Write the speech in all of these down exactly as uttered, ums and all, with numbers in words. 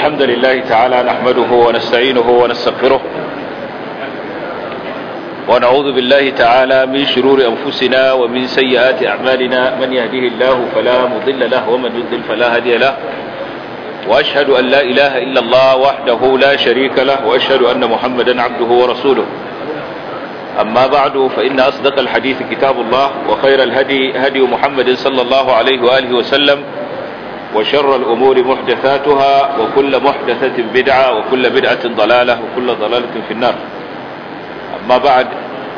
الحمد لله تعالى نحمده ونستعينه ونستغفره ونعوذ بالله تعالى من شرور أنفسنا ومن سيئات أعمالنا. من يهده الله فلا مضل له ومن يضلل فلا هادي له، وأشهد أن لا إله إلا الله وحده لا شريك له، وأشهد أن محمدا عبده ورسوله. أما بعد، فإن أصدق الحديث كتاب الله، وخير الهدي هدي محمد صلى الله عليه وآله وسلم، وشر الأمور محدثاتها، وكل محدثة بدعة، وكل بدعة ضلالة، وكل ضلالة في النار. أما بعد،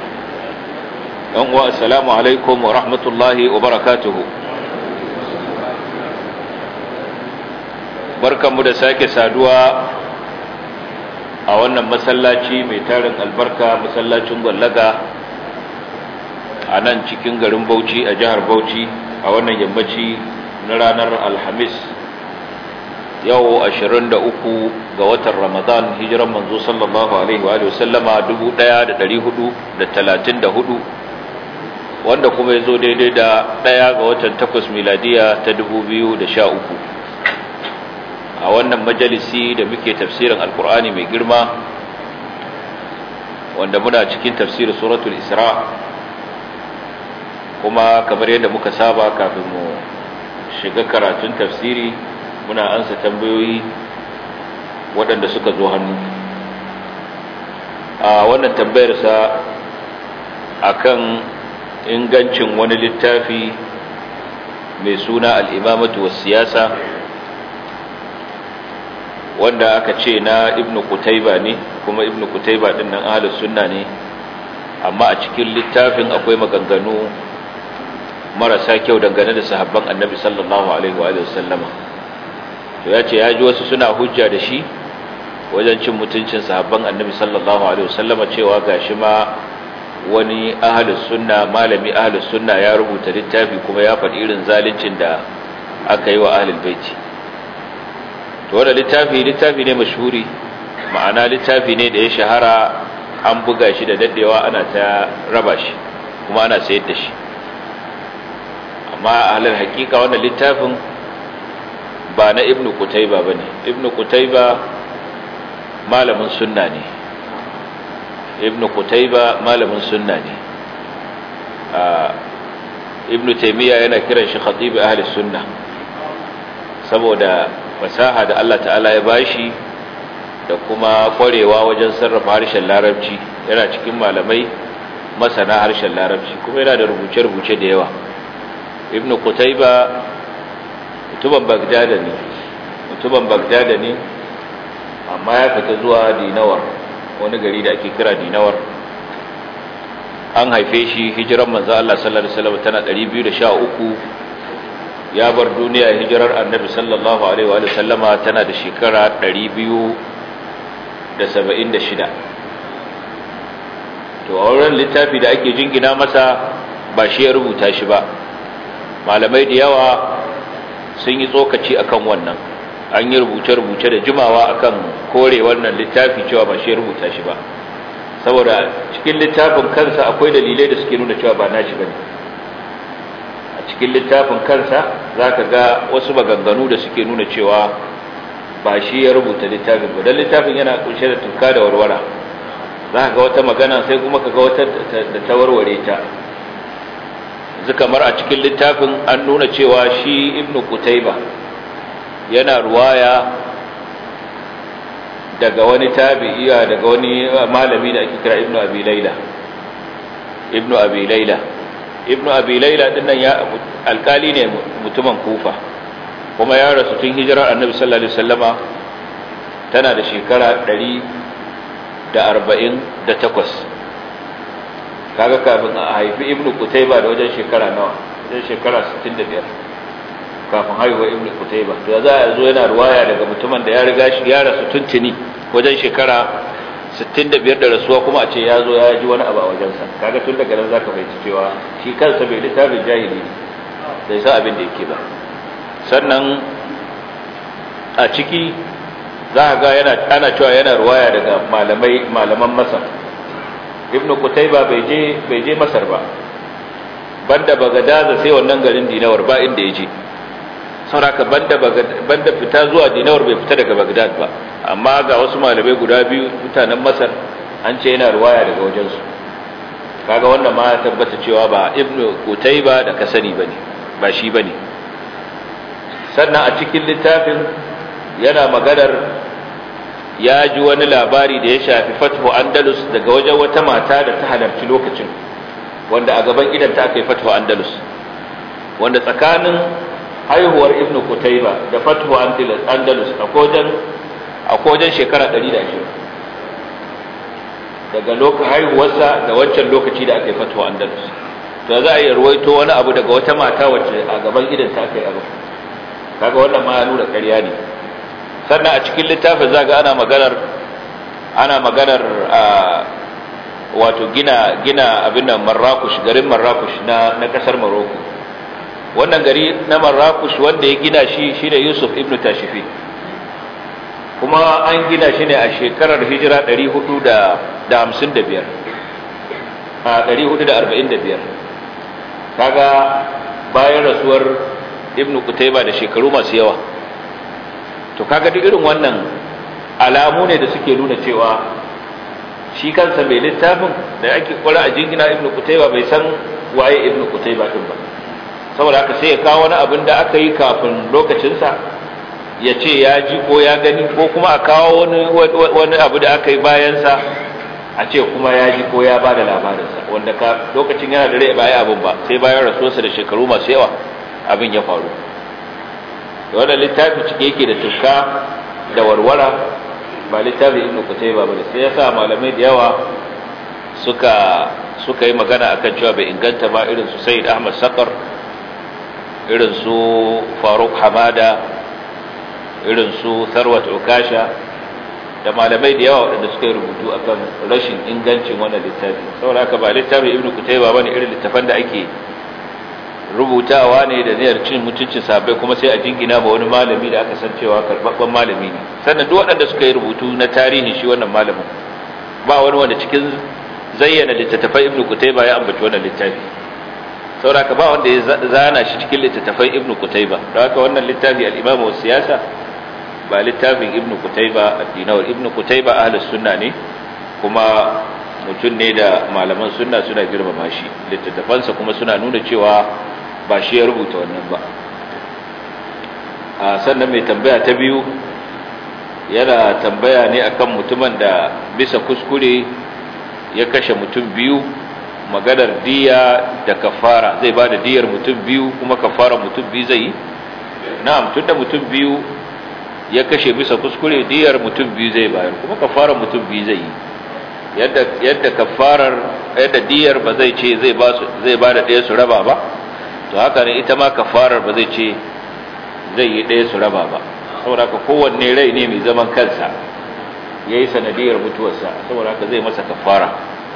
السلام عليكم ورحمة الله وبركاته. barkanmu da sake saduwa a wannan masallaci mai tarin albarka, masallacin Gwallaga a nan cikin garin Bauchi a jihar Bauchi, a wannan yammaci na ranar Alhamis, yau ashirin da uku ga watan Ramadan, hijiran manzo sallallahu alaihi wa sallama dubu ɗaya da ɗari hudu da talatin da hudu, wanda kuma ya zo daidai da ɗaya ga watan takwas miladiya ta dubu biyu da sha uku. A wannan majalisi da muke tafsirin alkur'ani mai girma, wanda muna cikin tafsirin suratul Isra, kuma kamar yadda muka saba, kafin mu shiga karatun tafsiri muna ansa tambayoyi waɗanda suka zo hannu. A wannan tambayarsa akan ingancin wani littafi mai suna al-imamatu was-siyasa, wanda aka ce na ibnu Qutayba ne, kuma ibnu Qutayba din nan ahlus sunna ne, amma a cikin littafin akwai maganganu marasa kyau dangane da sahabban annabi sallallahu alaihi wa sallama. To ya ce ya ji wasu suna hujja da shi wajen cin mutuncin sahabban annabi sallallahu alaihi wa sallama, cewa gashi ma wani ahlus sunna, malami ahlus sunna ya rubuta littafi kuma ya faɗi irin zaluncin da aka yi wa ahlul baiti. To wannan littafi littafi ne mashhuri, ma'ana littafi ne da ya shahara, an buga shi da daddewa, ana ta raba shi kuma ana sayar da shi. Amma a halin hakika wannan littafin ba na ibnu Qutayba bane. Ibnu Qutayba malamin sunna ne. Ibnu Qutayba malamin sunna ne. Ibnu Taymiyyah yana kiran shi khatib ahli sunna, saboda fasaha da Allah ta'ala ya bashi da kuma kwarewa wajen sarrafa harshen larabci. Yana cikin malamai masana harshen larabci, kuma yana da rubuce-rubuce da yawa. Ibn Qutayba mutumin Baghdad ne, mutumin Baghdad ne, amma ya fita zuwa Dinawar, wani gari da ake kira Dinawar. An haife shi hijiran manzo Allah sallallahu alaihi wasallam tana ɗari biyu da sha uku, ya bar duniya hijirar annabi sallallahu alaihi wa sallama tana da shekara ɗari biyu da saba'in da shida. To a wurin littafi da ake jingina masa ba shi ya rubuta shi ba. Malamai da yawa sun yi tsokaci akan wannan, an yi rubuce-rubuce da jimawa akan kore wannan littafi, cewa ba shi ya rubuta shi ba, saboda cikin littafin kansa akwai dalilai da suke nuna cewa ba nashi bane. Cikin littafin kansa za ka ga wasu maganganu da suke nuna cewa ba shi ya rubuta littafin ba, don littafin yana kunshe da tuka da warwara. Za ka ga wata magana sai kuma ka ga wata da ta warware ta. Yanzu kamar a cikin littafin an nuna cewa shi ibnu Qutayba yana ruwaya daga wani tabi'iya, daga wani malami da ake kira ibnu Abi Layla. Ibnu Abi Layla ibnu abi laila dinnan ya alkali ne mutumin Kufa, kuma ya rasu tun hijirar annabi sallallahu alaihi wasallama tana da shekara ɗari da arba'in da takwas. Kaga kafin a haifi ibnu Qutayba da wajen shekara nawa, wajen shekara sittin da biyar kafin haihuwar ibnu Qutayba. To za a zo yana ruwaya daga mutumin da ya riga shi ya rasu tuntuni wajen shekara sittin da biyar da rasuwa, kuma a ce ya zo ya ji wani abu a wajensa. Kaga tun daga nan za ka fahimci cewa shi kansa bai littafin jahili ne, bai san abin da yake ba. Sannan a ciki za a ga yana ana cewa yana ruwaya daga malamai malaman Masar. Ibn Qutayba bai je bai je Masar ba, banda Bagadaza sai wannan garin Dinawar ba inda ya je. sauraka banda banda fita zuwa Dinawar bai fita daga Baghdad ba, amma ga wasu malamai guda biyu mutanen Masar an ce yana ruwaya daga wajensu. Kaga wannan ma ya tabbata cewa ba Ibn Qutayba da kasani bane, ba shi bane. Sannan a cikin littafin yana maganar ya ji wani labari da ya shafi Fathu Andalus daga wajen wata mata da ta halarci lokacin, wanda a gaban idan ta aka yi Fathu Andalus, wanda tsakanin haihuwar Ibn Qutayba da Fathu Andalus a kojan shekara ɗari da ashirin, daga lokacin haihuwarsa da wancan lokaci da aka yi Fathu Andalus. To za a yi ruwaito wani abu daga wata mata wacce a gaban idan ta aka yi abu, kaga wannan ma ya nuna ƙarya ne. Sannan a cikin littafin zaga ana maganar ana maganar wato gina gina abin nan Marrakush, garin Marrakush na na kasar Morocco. Wannan gari na Marrakush wanda ya gina shi shine Yusuf ibn Tashifi, kuma an gina shi ne a shekarar hijira ɗari hudu da hamsin da biyar, a ɗari hudu da arba'in da biyar, kaga bayan rasuwar Ibn Qutayba da shekaru masu yawa. To kaga duk irin wannan alamu ne da suke nuna cewa shi kansa mai littafin da ake kwara a jingina Ibn Qutayba bai san waye Ibn Qutayba din ba, saboda haka sai ya kawo wani abin da aka yi kafin lokacinsa ya ce ya ji ko ya gani, ko kuma a kawo wani wani abu da aka yi bayansa a ce kuma ya ji ko ya ba da labarinsa, wanda ka lokacin yana da rai ba ya abin ba, sai bayan rasuwarsa da shekaru masu yawa abin ya faru. Wannan littafi cike yake da tufka da warwara, ba littafin Ibn Qutayba bane, sai yasa malamai da yawa suka suka yi magana akan cewa bai inganta ba, irin su Sayyid Ahmad Saqar, irin su Faruk Hamada, irin su Tharwat Ukasha, da malamai da yawa waɗanda suka yi rubutu akan rashin ingancin wannan littafi. Saboda haka ba littafin Ibn Qutayba bane, irin littafan da ake rubutawa ne da niyyar cin mutuncin sahabbai kuma sai a jingina ba wani malami da aka san cewa karbabban malami ne. Sannan duk waɗanda suka yi rubutu na tarihin shi wannan malamin, ba wani wanda cikin zayyana littattafai Ibn Qutayba ya ambaci wannan littafi, saboda ba wanda ya zana shi cikin littattafai Ibn Qutayba. Don haka wannan littafi al-Imam wa Siyasa ba littafin Ibn Qutayba ad-Dinawar. Ibn Qutayba ahlus sunna ne, kuma mutum ne da malaman sunna suna girmama shi, littattafansa kuma suna nuna cewa ba shi ya rubuta wannan ba. A sannan mai tambaya ta biyu yana tambaya ne akan mutumin da bisa kuskure ya kashe mutum biyu, maganar diya da kafara, zai ba da diyar mutum biyu kuma kafara mutum biyu zai yi? Na'am, tunda mutum biyu ya kashe bisa kuskure, diyar mutum biyu zai bayar kuma kafara mutum biyu zai yi. yadda yadda kafarar yadda diyar ba zai ce zai ba su zai ba da ɗaya su raba ba, to haka ne ita ma kafarar ba zai ce zai yi ɗaya su raba ba, saboda haka kowanne rai ne mai zaman kansa yayi sanadiyar mutuwarsa, saboda haka zai masa kafara.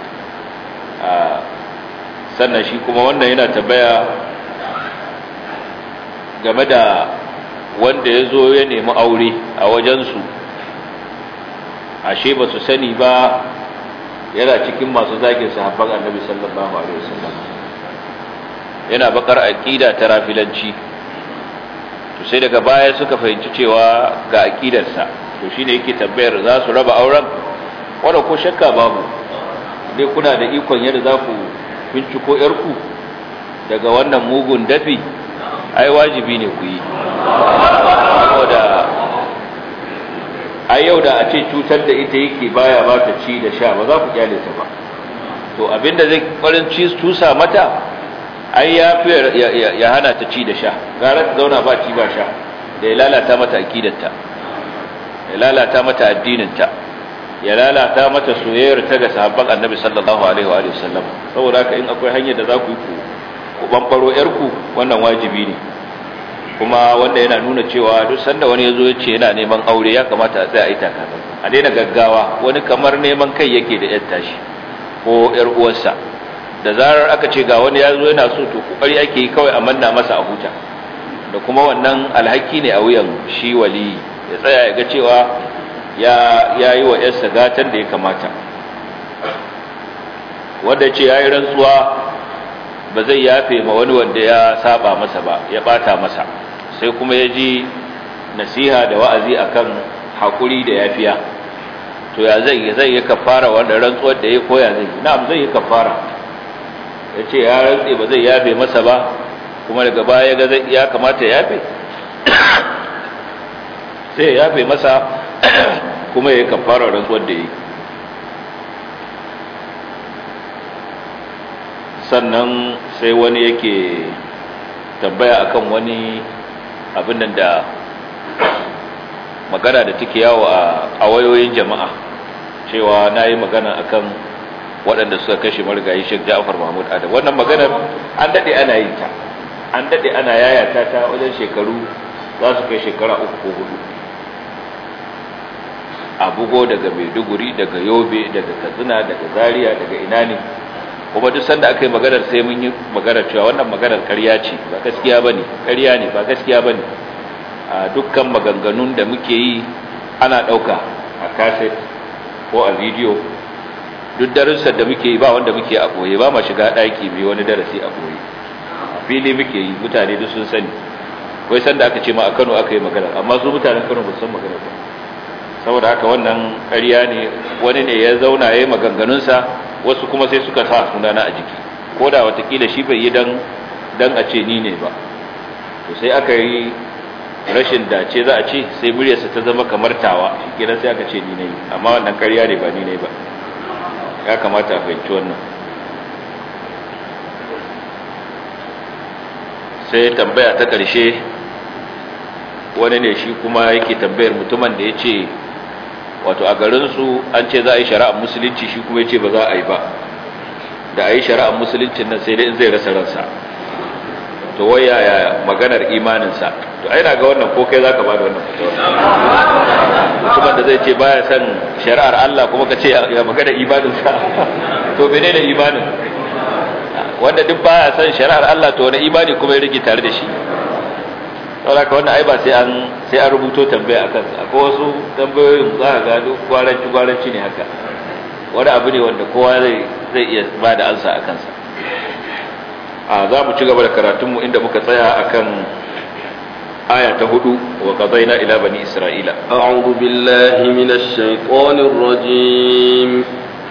Sannan shi kuma wannan yana tambaya game da wanda ya zo ya nemi aure a wajensu, ashe ba su sani ba yana cikin masu zagin sahabban annabi sallallahu alaihi wasallam, yana bakar aqida ta rafilanci. To sai daga baya suka fahimci cewa ga aqidarsa, to shine yake tambayar za su raba auren, wanda ko shakka babu, dai kuna da ikon yadda za ku binciko yarku daga wannan mugun dafi, ai wajibi ne ku yi. Saboda a yau da a ce cutar da ita yake baya ba ta ci da sha, ba za ku kyale ta ba. To abinda zai kwarin ci tusa mata, ai ya fi ya hana ta ci da sha, gara ta zauna ba ci ba sha, da ya lalata mata aqidarta, ya lalata mata addininta, ya lalata mata soyayyar ta ga sahabban annabi sallallahu alaihi wa sallam. Saboda haka in akwai hanyar da za ku yi ku bambaro yarku, wannan wajibi ne. Kuma wanda yana nuna cewa duk sanda wani yazo ya ce yana neman aure, ya kamata a tsaya a yi takatsan, a daina gaggawa. Wani kamar neman kai yake da yar tashi ko yar uwarsa, da zarar aka ce ga wani yazo yana so, to kokari ake yi kawai a manna masa a huta, da kuma wannan alhaki ne a wuyan shi wali, ya tsaya ya ga cewa ya yayi wa yarsa gatan da ya kamata. Wanda ce yayi rantsuwa ba zai yafe ma wani wanda ya saba masa ba, ya bata masa, sai kuma ya ji nasiha da wa'azi akan hakuri da yafiya, to ya zai zai yi kafara wanda rantsuwar da ya koya zai yi na'am zai yi kafara. Ya ce ya rantse ba zai yafe masa ba, kuma daga baya ga ya kamata ya yafe sai ya yafe masa kuma ya yi kafara rantsuwar da ya yi. Sannan sai wani yake tambaya akan wani abin nan da magana da take yawo a wayoyin jama'a, cewa na yi magana akan waɗanda suka kashe marigayi Sheikh Ja'far Mahmud Adam. Wannan maganar an daɗe ana yin ta, an daɗe ana yayata ta wajen shekaru za su kai shekara uku ko hudu. A bugo daga Maiduguri, daga Yobe, daga Katsina, daga Zaria, daga ina ne, kuma duk sanda aka yi maganar sai mun yi maganar cewa wannan maganar ƙarya ce, ba gaskiya bane, ƙarya ne ba gaskiya bane. A dukkan maganganun da muke yi ana ɗauka a cassette ko a video, duk darussan da muke yi ba wanda muke a ɓoye, ba ma shiga ɗaki mai wani darasi a ɓoye, a fili muke yi, mutane duk sun sani. Wai sanda aka ce ma a Kano aka yi maganar, amma su mutanen Kano ba san maganar ba. Saboda haka wannan ƙarya ne, wani ne ya zauna ya yi maganganunsa, wasu kuma sai suka sa sunana a jiki, ko da watakila shi bai yi dan dan a ce ni ne ba. To sai aka yi rashin dace za a ce, sai muryarsa ta zama kamar tawa, shikenan sai aka ce ni ne, amma wannan ƙarya ne ba ni ne ba. Ya kamata a fahimci wannan. Sai tambaya ta ƙarshe, wani ne shi kuma yake tambayar mutumin da ya ce wato a garinsu an ce za a yi shari'ar musulunci, shi kuma ya ce ba za a yi ba, da a yi shari'ar musuluncin nan sai dai in zai rasa ransa. To wai yaya maganar imaninsa? To ai na ga wannan ko kai za ka ba da wannan fitowar, mutumin da zai ce baya son shari'ar Allah kuma ka ce ya maganar imaninsa, to menene imanin? Wanda duk baya son shari'ar Allah to wani imani kuma ya rage tare da shi? saboda ka wannan ai ba sai an sai an rubuto tambaya akan sa. Akwai wasu tambayoyin za ka ga gwaranci gwaranci ne haka, wani abu ne wanda kowa zai zai iya ba da ansa akan sa. A za mu ci gaba da karatun mu inda muka tsaya akan aya ta hudu, wa qadaina ila bani isra'ila. A'udhu billahi minash shaitanir rajim.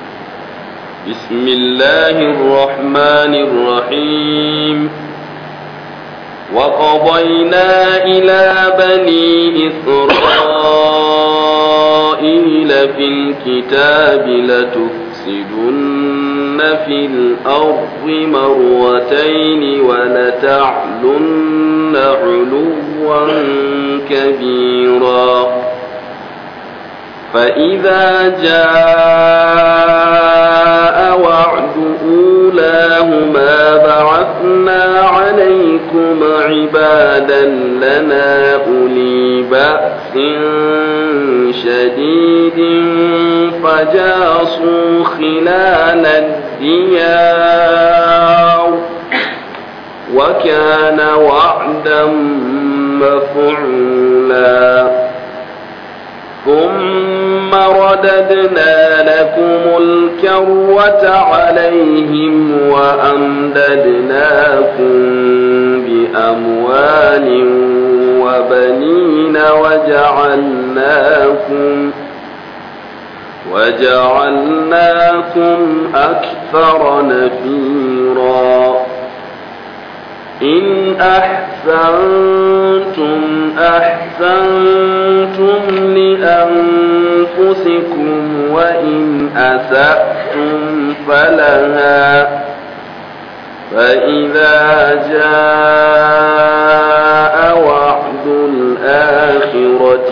Bismillahir rahmanir rahim. وقضينا إلى بني إسرائيل في الكتاب لتفسدن في الأرض مرتين ولتعلن علوا كبيرا فإذا جاء وعد أولاهما بعثنا عليكم عبادا لنا أولي بأس شديد فجاسوا خلال الديار وكان وعدا مفعولا ثم رددنا لكم الكرة عليهم وأمددناكم بأموال وبنين وجعلناكم وجعلناكم أكثر نفيرا إن أحسنتم أحسنتم لأنفسكم وإن أسأتم فلها فإذا جاء وعد الآخرة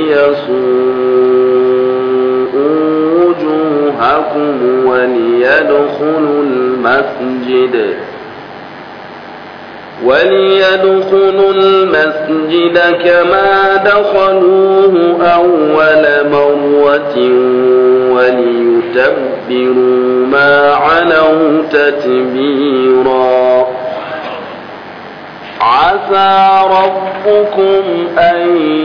ليسوءوا وجوهكم وليدخلوا المسجد وليدخلوا المسجد كما دخلوه أول مرة وليتبروا ما علوا تتبيرا عسى ربكم أن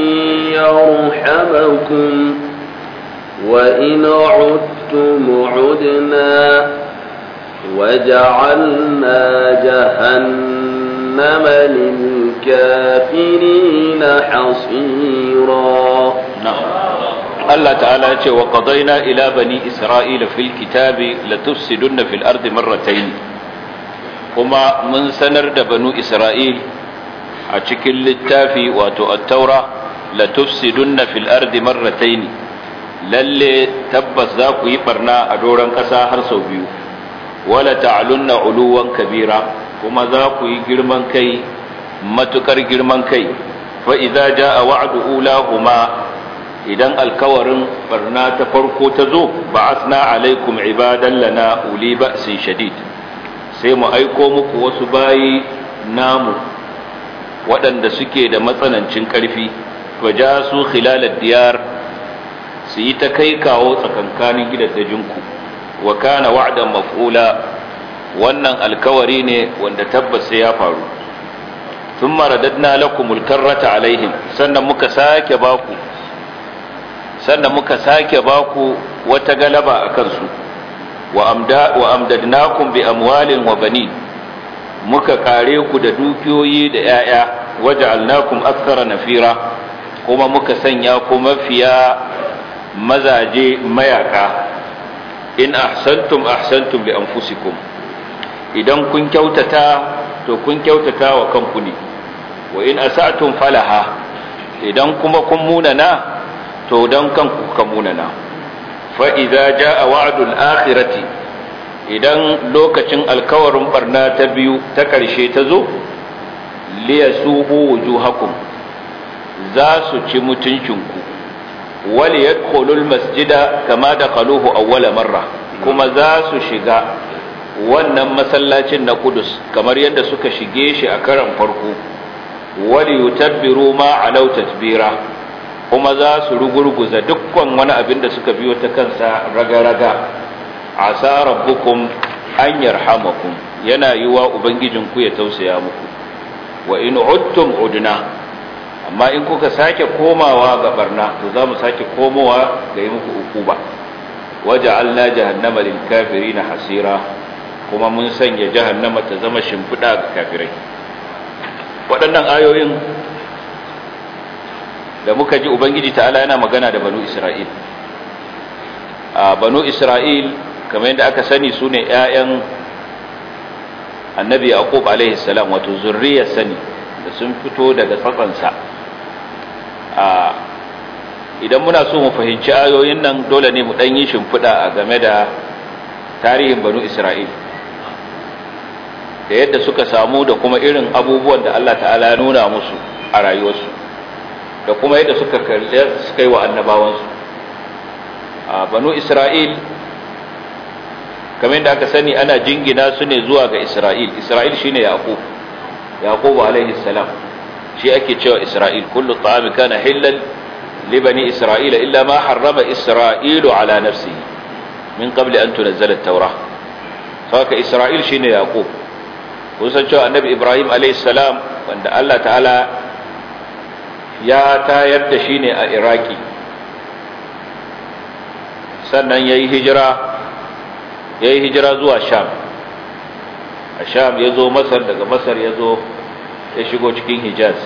يرحمكم وإن عدتم عدنا وجعلنا جهنم جهنم للكافرين حصيرا. نعم. Allah ta'ala ya ce wa qadayna ila bani isra'ila fil kitabi latufsidunna fil ardi marratayn, kuma mun sanar da banu isra'il a cikin littafi wato at-taura latufsidunna fil ardi marratayn, lalle tabbas za ku yi barna a doron ƙasa har sau biyu, wala ta'alunna uluwan kabira, kuma za ku yi girman kai matukar girman kai. Fa idza jaa wa'du ulahuma, idan alkawarin barna ta farko ta zo, ba'athna alaikum ibadan lana uli ba'sin shadid, sai mu aiko muku wasu bayi namu waɗanda suke da matsanancin ƙarfi, waja su khilalad diyar, su yi ta kai kawo tsakankanin gidaddajinku, wa kana wa'dan maf'ula, wannan alkawari ne wanda tabbas sai ya faru. thumma radadna lakumul karrata alaihim, sannan muka sake baku sannan muka sake baku wata galaba a kansu, wa amdadnakum bi amwalin wa banin, muka kare ku da dukiyoyi da 'ya'ya, waja'alnakum akthara nafira, kuma muka sanya ku mafiya mazaje mayaka. In ahsantum ahsantum li anfusikum, idan kun kyautata to kun kyautata wa kanku ne, wa in asa'tum falaha, idan kuma kun munana to dan kanku ka munana. Fa idza jaa wa'dul akhirati, idan lokacin alkawarin barna ta biyu ta karshe ta zo, liyasubu wujuhakum, za su ci mutuncinku, wal yadkhulul masjida kama dakhaluhu awwala marra, kuma za su shiga wannan masallacin na Qudus kamar yadda suka shige shi a karan farko, wal yutabbiru ma alau tatbira, kuma za su rugurguza dukkan wani abin da suka biyo ta kansa raga-raga. Asa rabbukum an yarhamakum, yana yiwa ubangijinku ya tausaya muku. Wa in udtum udna, amma in kuka sake komawa ga barna to za mu sake komowa ga yi muku ukuba. Waja'alna jahannama lil kafirin hasira, kuma mun sanya jahannama ta zama shimfiɗa ga kafirai. Waɗannan ayoyin da muka ji ubangiji ta'ala yana magana da banu isra'il. a banu isra'il kamar yadda aka sani su ne 'ya'yan annabi yaqub alaihi salam, wato zurriyar sani da sun fito daga tsatsansa. a idan muna so mu fahimci ayoyin nan, dole ne mu dan yi shimfiɗa a game da tarihin banu isra'il da yadda suka samu, da kuma irin abubuwan da Allah ta'ala ya nuna musu a rayuwarsu, da kuma yadda suka suka yi wa annabawansu. a banu isra'il kamar yadda aka sani ana jingina su ne zuwa ga isra'il. Isra'il shine yaqub yaqub alaihi salam, shi ake cewa isra'il. kullu ta'ami kana hillal li bani isra'ila illa ma harrama isra'ilu ala nafsihi min qabli an tunzala at-taurah. saka isra'il shine yaqub. kun san cewa annabi ibrahim alaihi salam, wanda Allah ta'ala ya tayar da shi ne a iraki, sannan ya yi hijira ya yi hijira zuwa sham. a sham ya zo masar, daga masar ya zo ya shigo cikin hijaz.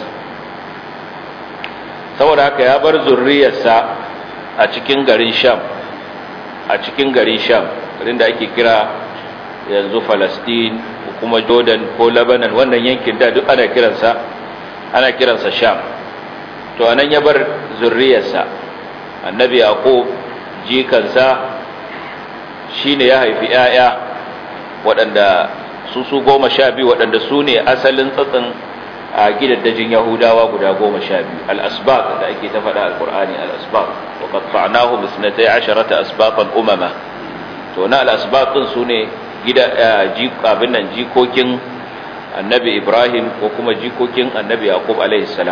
saboda haka ya bar zurriyarsa a cikin garin sham a cikin garin sham garin da ake kira yanzu Falastin ko kuma Jordan ko Lebanon. wannan yankin da duk ana kiransa ana kiransa sham. to anan ya bar zurriyarsa. annabi yaqub jikansa shine ya haifi 'ya'ya waɗanda su su goma sha biyu, waɗanda su ne asalin tsatsin a gidaddajin yahudawa guda goma sha biyu, al-asbaq da ake ta faɗa al-qur'ani. al-asbaq wa qatta'nahum isnatay asharata asbaqan umama. to na al-asbaq din su ne gida abin nan jikokin annabi ibrahim ko kuma jikokin annabi yaqub alaihi salam.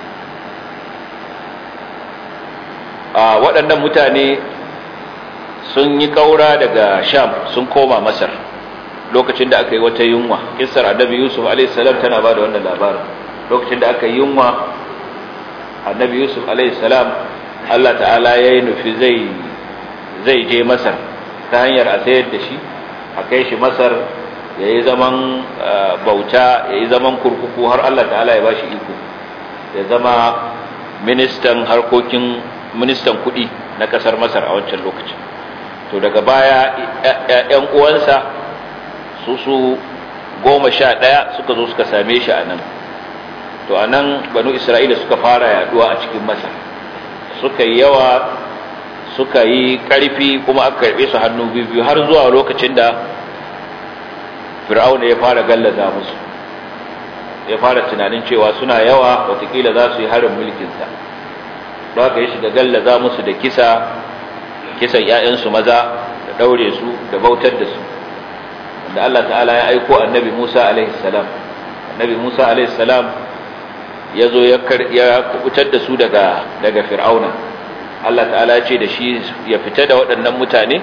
a waɗannan mutane sun yi kaura daga sham sun koma masar lokacin da aka yi wata yunwa. kissar annabi yusuf alaihi salam tana ba da wannan labarin. lokacin da aka yi yunwa, annabi yusuf alaihi salam Allah ta'ala ya yi nufi zai zai je masar ta hanyar a sayar da shi, a kai shi masar yayi zaman bauta yayi zaman kurkuku har Allah ta'ala ya bashi iko ya zama ministan harkokin ministan kudi na kasar Masar a wancan lokacin. To daga baya ƴan uwansa su su goma sha ɗaya suka zo suka same shi a nan. To a nan banu Isra'ila suka fara yaduwa a cikin Masar, suka yi yawa, suka yi ƙarfi, kuma aka karɓe su hannu biyu har zuwa lokacin da Fir'auna ya fara gallaza musu, ya fara tunanin cewa suna yawa, watakila za su yi harin mulkinsa. Don haka ya shiga gallaza musu da kisa, kisan ‘ya'yansu maza, da ɗaure su, da bautar da su. Wanda Allah ta'ala ya aiko annabi Musa alaihi salam. Annabi Musa alaihi salam ya zo ya kubutar da su daga daga Fir'auna. Allah ta'ala ya ce da shi ya fita da waɗannan mutane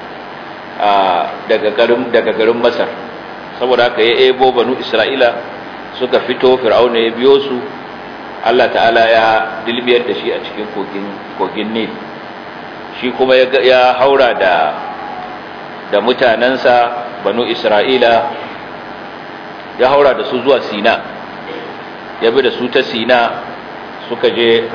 daga garin daga garin Masar. Saboda haka ya ebo banu Isra'ila suka fito, Fir'auna ya biyo su, Allah ta'ala ya dilbiyar da shi a cikin kogin kogin Nil. Shi kuma ya haura da da mutanansa banu Isra'ila, ya haura da su zuwa Sina, ya bi da su ta Sina, suka je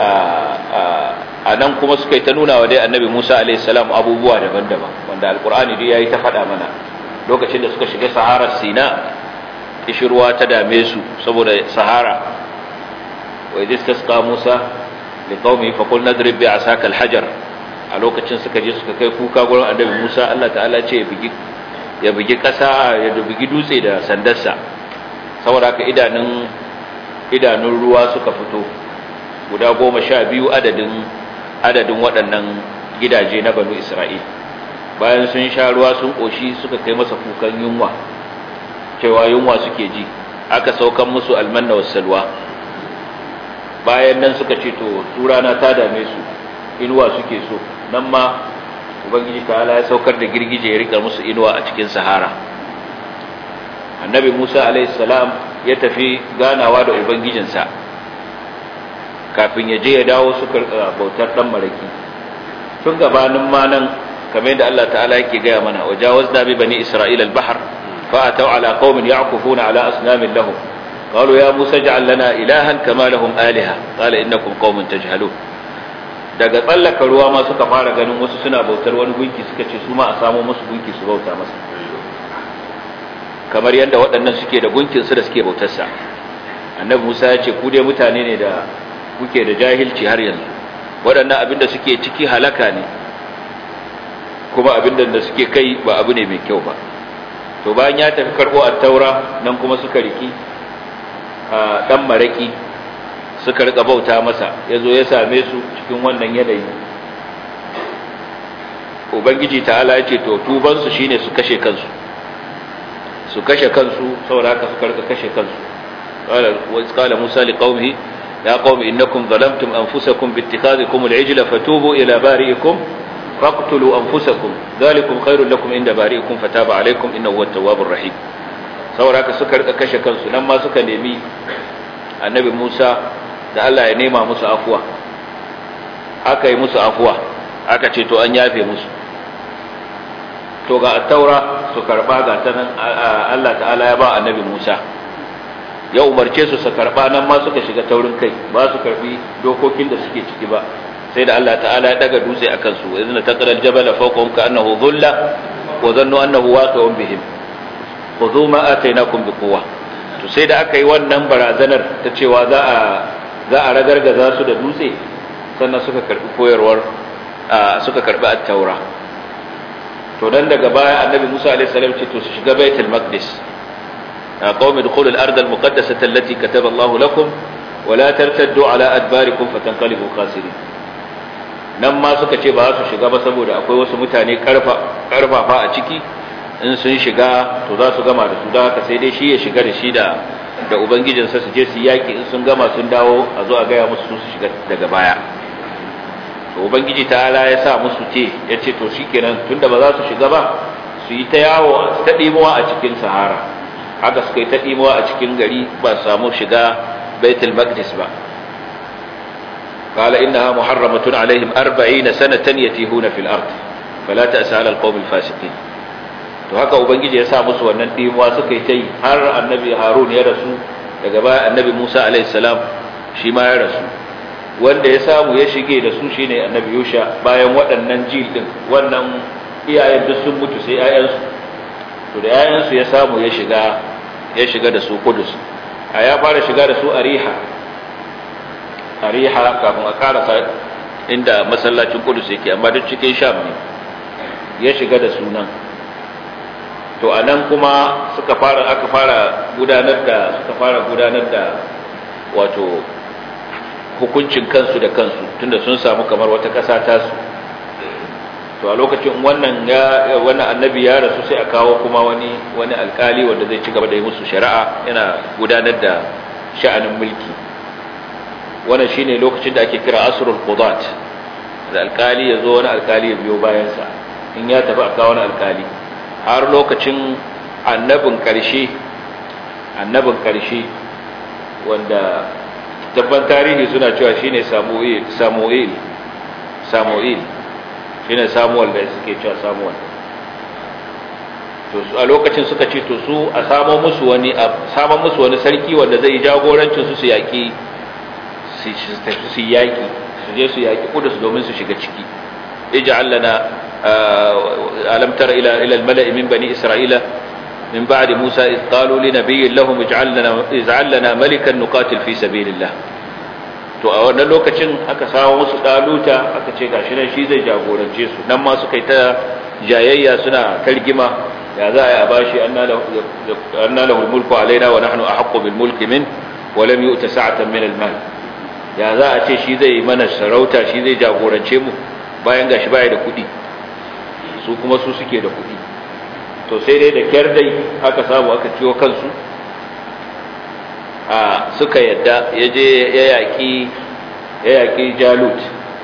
a nan kuma suka yi ta nuna wa dai annabi Musa alaihi salam abubuwa daban-daban wanda alkur'ani dai yayi ta faɗa mana. Lokacin da suka shiga Sahara Sina, kishirwa ta dame su saboda Sahara. wa idh istasqa Musa liqaumihi faqul nadrib bi'asaka al-hajar. A lokacin suka je suka kai kuka gurin annabi Musa, Allah ta'ala ce ya bigi ya bigi kasa, ya bigi dutse da sandarsa. Saboda haka idanun idanun ruwa suka fito guda goma sha biyu adadin adadin waɗannan gidaje na banu Isra'il. Bayan sun sha ruwa sun koshi, suka kai masa kukan yunwa, cewa yunwa suke ji. Aka saukan musu almanna was salwa. Bayan nan suka ce to turana ta dame su, inuwa suke so. Nan ma ubangiji ta'ala ya saukar da girgije ya rika musu inuwa a cikin Sahara. Annabi Musa alaihi salam ya tafi ganawa da ubangijinsa. Kafin ya je ya dawo suka bautar dan maraki. Tun gabanin ma nan, kamar yadda Allah ta'ala yake gaya mana, wajawazna bi bani Isra'ila al-bahr fa ataw ala qaumin ya'kufuna ala asnamin lahum qalu ya Musa ij'al lana ilahan kama lahum aliha qala innakum qaumun tajhalun. Daga tsallaka ruwa ma suka fara ganin wasu suna bautar wani gunki, suka ce su ma a samu musu gunki su bauta masa, kamar yadda waɗannan suke da gunkin su da suke bautarsa. Annabi Musa ya ce ku dai mutane ne da kuke da jahilci har yanzu, waɗannan abinda suke ciki halaka ne, kuma abinda da suke kai ba abu ne mai kyau ba. To bayan ya tafi karɓo at-taura, nan kuma suka riki a dan maraki, suka rika bauta masa. Yazo ya same su cikin wannan yanayi. Ubangiji ta'ala ya ce to tuban su shine su kashe kansu, su kashe kansu. Saboda haka suka rika kashe kansu. qala wa qala Musa liqaumihi ya qaumi innakum zalamtum anfusakum biittikhadhikum al-ijla fatubu ila bari'ikum faqtulu anfusakum dhalikum khairul lakum inda bari'ikum fataba alaykum innahu huwat tawwabur rahim. Saboda haka suka rika kashe kansu. Nan ma suka nemi annabi Musa da Allah ya nema musu afuwa. Aka yi musu afuwa, aka ce to an yafe musu. To ga at-taura su karba, ga ta nan Allah ta'ala ya ba annabi Musa, ya umarce su su karba. Nan ma suka shiga taurin kai, ba su karbi dokokin da suke ciki ba, sai da Allah ta'ala ya daga dutse akan su. Izna taqral jabala fawqahum ka'annahu dhulla wa dhannu annahu waqi'un bihim khudhu ma atainakum biquwwa. To sai da aka yi wannan barazanar ta cewa za a za a ragargaza su da dutse, sannan suka karbi koyarwar suka karbi at-taura. To dan daga baya annabi Musa alaihi salam ce to su shiga baitul maqdis. ya qaumi dukhulu al-ard al-muqaddasah allati kataba Allah lakum wa la tartaddu ala adbarikum fatanqalibu khasirin. Nan ma suka ce ba su shiga ba saboda akwai wasu mutane karfa karfafa a ciki, in sun shiga to za su gama da su, da haka sai dai shi ya shiga da shi da da ubangijinsa su je su yaki. In sun gama sun dawo a zo a gaya musu su shiga daga baya. To ubangiji ta'ala ya sa musu ce, ya ce to shikenan tunda ba za su shiga ba, su yi ta yawo ta dimuwa a cikin Sahara. Haka suka yi ta dimuwa a cikin gari, ba su samu shiga Baitul Maqdis ba. قال إنها محرمة عليهم أربعين سنة يتيهون في الأرض فلا تأس على القوم الفاسقين. to haka ubangiji ya sa musu wannan dimuwa suka yi ta yi har annabi harun ya rasu, daga baya annabi musa alaihi salam shi ma ya rasu. Wanda ya samu ya shige da su shine annabi yusha bayan waɗannan jil din, wannan iyayen duk sun mutu sai 'ya'yansu, to da 'ya'yansu ya samu ya shiga ya shiga da su Kudus. A ya fara shiga da su Ariha Ariha kafin a karasa inda masallacin Kudus yake, amma duk cikin Sham ne ya shiga da sunan. To anan kuma suka fara aka fara gudanar da suka fara gudanar da wato hukuncin kansu da kansu, tunda sun samu kamar wata ƙasa ta su. To a lokacin wannan ya wannan annabi ya rasu, sai a kawo kuma wani wani alkali wanda zai ci gaba da yi musu shari'a, yana gudanar da sha'anin mulki. Wannan shine lokacin da ake kira asrul qudat, da alkali ya zo wani alkali ya biyo bayan sa, in ya tafi a kawo wani alkali, har lokacin annabin karshe annabin karshe wanda tabban tarihi suna cewa shine Samuel Samuel Samuel shine Samuel da suke cewa Samuel. To a lokacin suka ce to su a samo musu wani a samo musu wani sarki wanda zai jagorancin su su yaki su su yaki su je su yaki Kudus domin su shiga ciki. ij'al lana alam tara ila ila al-mala'i min bani isra'ila min ba'di musa id qalu li nabiyyin lahum ij'al lana ij'al lana malikan nuqatil fi sabilillah. To a wannan lokacin aka samu musu daluta, aka ce gashi nan shi zai jagorance su. Nan ma suka yi ta jayayya suna targima, ya za a yi a bashi anna lahu mulku alaina wa nahnu ahaqqu bil mulki min wa lam yu'ta sa'atan min al mal. Ya za a ce shi zai mana sarauta, shi zai jagorance mu bayan gashi baya da kuɗi, su kuma su suke da kuɗi. To sai dai da kyar dai aka samu aka ciwo kansu, a suka yadda ya je ya yaƙi ya yaƙi Jalut.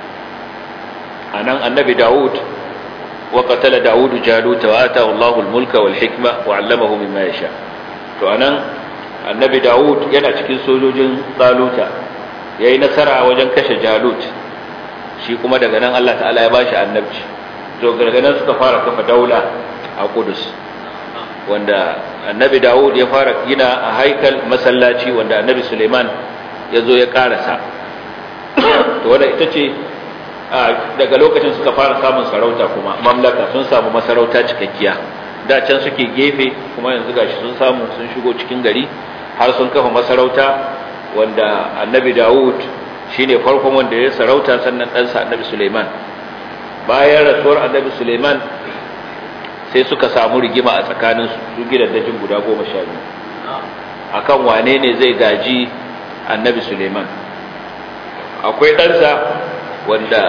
Anan annabi Dawud wa qatala Dawud Jalut wa ataahu Allahu al-mulka wal hikma wa 'allamahu mimma yasha. To anan annabi Dawud yana cikin sojojin Taluta, yayi nasara wajen kashe Jalut, shi kuma daga nan Allah ta'ala ya bashi annabci. To daga nan suka fara kafa daula a Kudus, wanda annabi Dawud ya fara gina a haikal masallaci wanda annabi Suleiman ya zo ya karasa. To wanda ita ce daga lokacin suka fara samun sarauta, kuma mamlaka sun samu masarauta cikakkiya. Da can suke gefe, kuma yanzu gashi sun samu sun shigo cikin gari har sun kafa masarauta, wanda annabi Dawud shine farkon wanda ya sarauta, sannan ɗansa annabi Suleiman. Bayan rasuwar annabi Suleiman sai suka samu rigima a tsakanin su gidaddajin guda goma sha biyu akan wane ne zai gaji annabi Suleiman. Akwai ɗansa wanda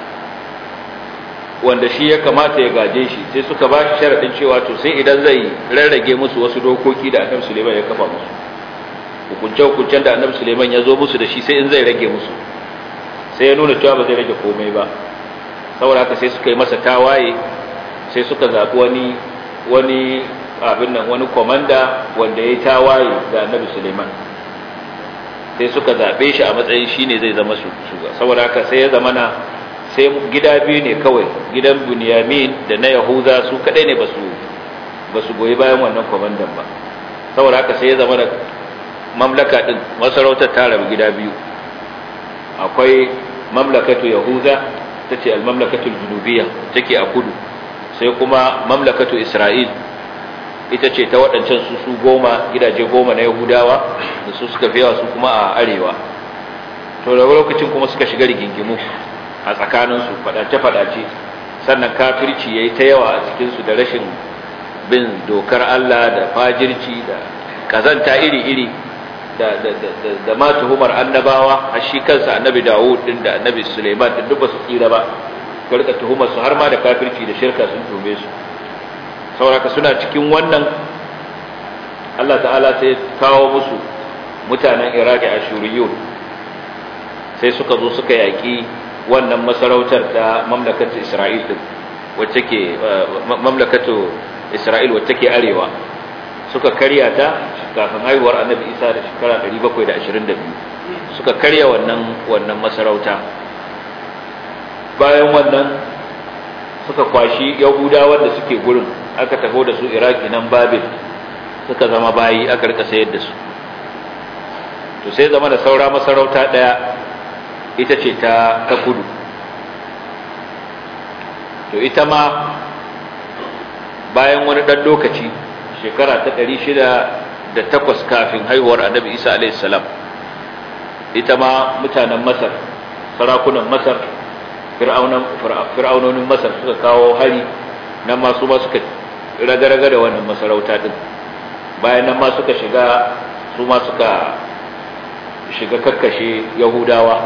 wanda shi ya kamata ya gaje shi, sai suka ba shi sharaɗin cewa to sai idan zai rarrage musu wasu dokoki da annabi Suleiman ya kafa musu, hukunce-hukuncen da annabi Suleiman ya zo musu da shi, sai in zai rage musu, sai ya nuna cewa ba zai rage komai ba. Saboda haka sai suka yi masa tawaye, sai suka zaɓi wani wani abin nan wani komanda wanda ya yi tawaye da annabi Suleiman, sai suka zaɓe shi a matsayin shi ne zai zama shugaba. Saboda haka sai ya zama na sai gida biyu ne kawai, gidan Bunyamin da na Yahuza, su kadai ne basu basu goyi bayan wannan komandan ba. Saboda haka sai ya zama da mamlaka din masarautar ta rabu gida biyu. Akwai mamlakatu Yahuza, tace al-mamlakatul junubiyya, take a kudu, sai kuma mamlakatu Isra'il, ita ce ta waɗancan su su goma, gidaje goma na Yahudawa da su suka fiyawa, su kuma a arewa. To da lokacin kuma suka shiga rigingimu a tsakaninsu, faɗace-faɗace, sannan kafirci ya yi ta yawa a cikinsu da rashin bin dokar Allah da fajirci da ƙazanta iri-iri da, da, da, da, da ma tuhumar annabawa, a shi kansa annabi Dawud din da annabi Suleiman din duk ba su tsira ba, ka rika tuhumar su har ma da kafirci da shirka sun tume su. Sauraka suna cikin wannan, Allah ta'ala sai kawo musu mutanen Iraki Ashuriyun, sai suka zo suka yaƙi wannan masarautar da mamlakatu Isra'il din, wacce ke mamlakatu Isra'il wacce ke arewa, suka karya ta kafin haihuwar Annabi Isa da shekara ɗari bakwai da ashirin da biyu, suka karya wannan wannan masarauta. Bayan wannan suka kwashi Yahudawa da suke gurin, aka taho da su iraki nan babil suka zama bayi aka rika sayar da su. To sai zama da saura masarauta ɗaya ita ce ta ta kudu. To ita ma bayan wani ɗan lokaci shekara ta ɗari shida da takwas kafin haihuwar annabi isa alaihi salam, ita ma mutanen masar, sarakunan masar, fir'aunonin masar suka kawo hari nan ma su ma suka raga-raga da wannan masarauta din. Bayan nan ma suka shiga su ma suka shiga kakkashe yahudawa,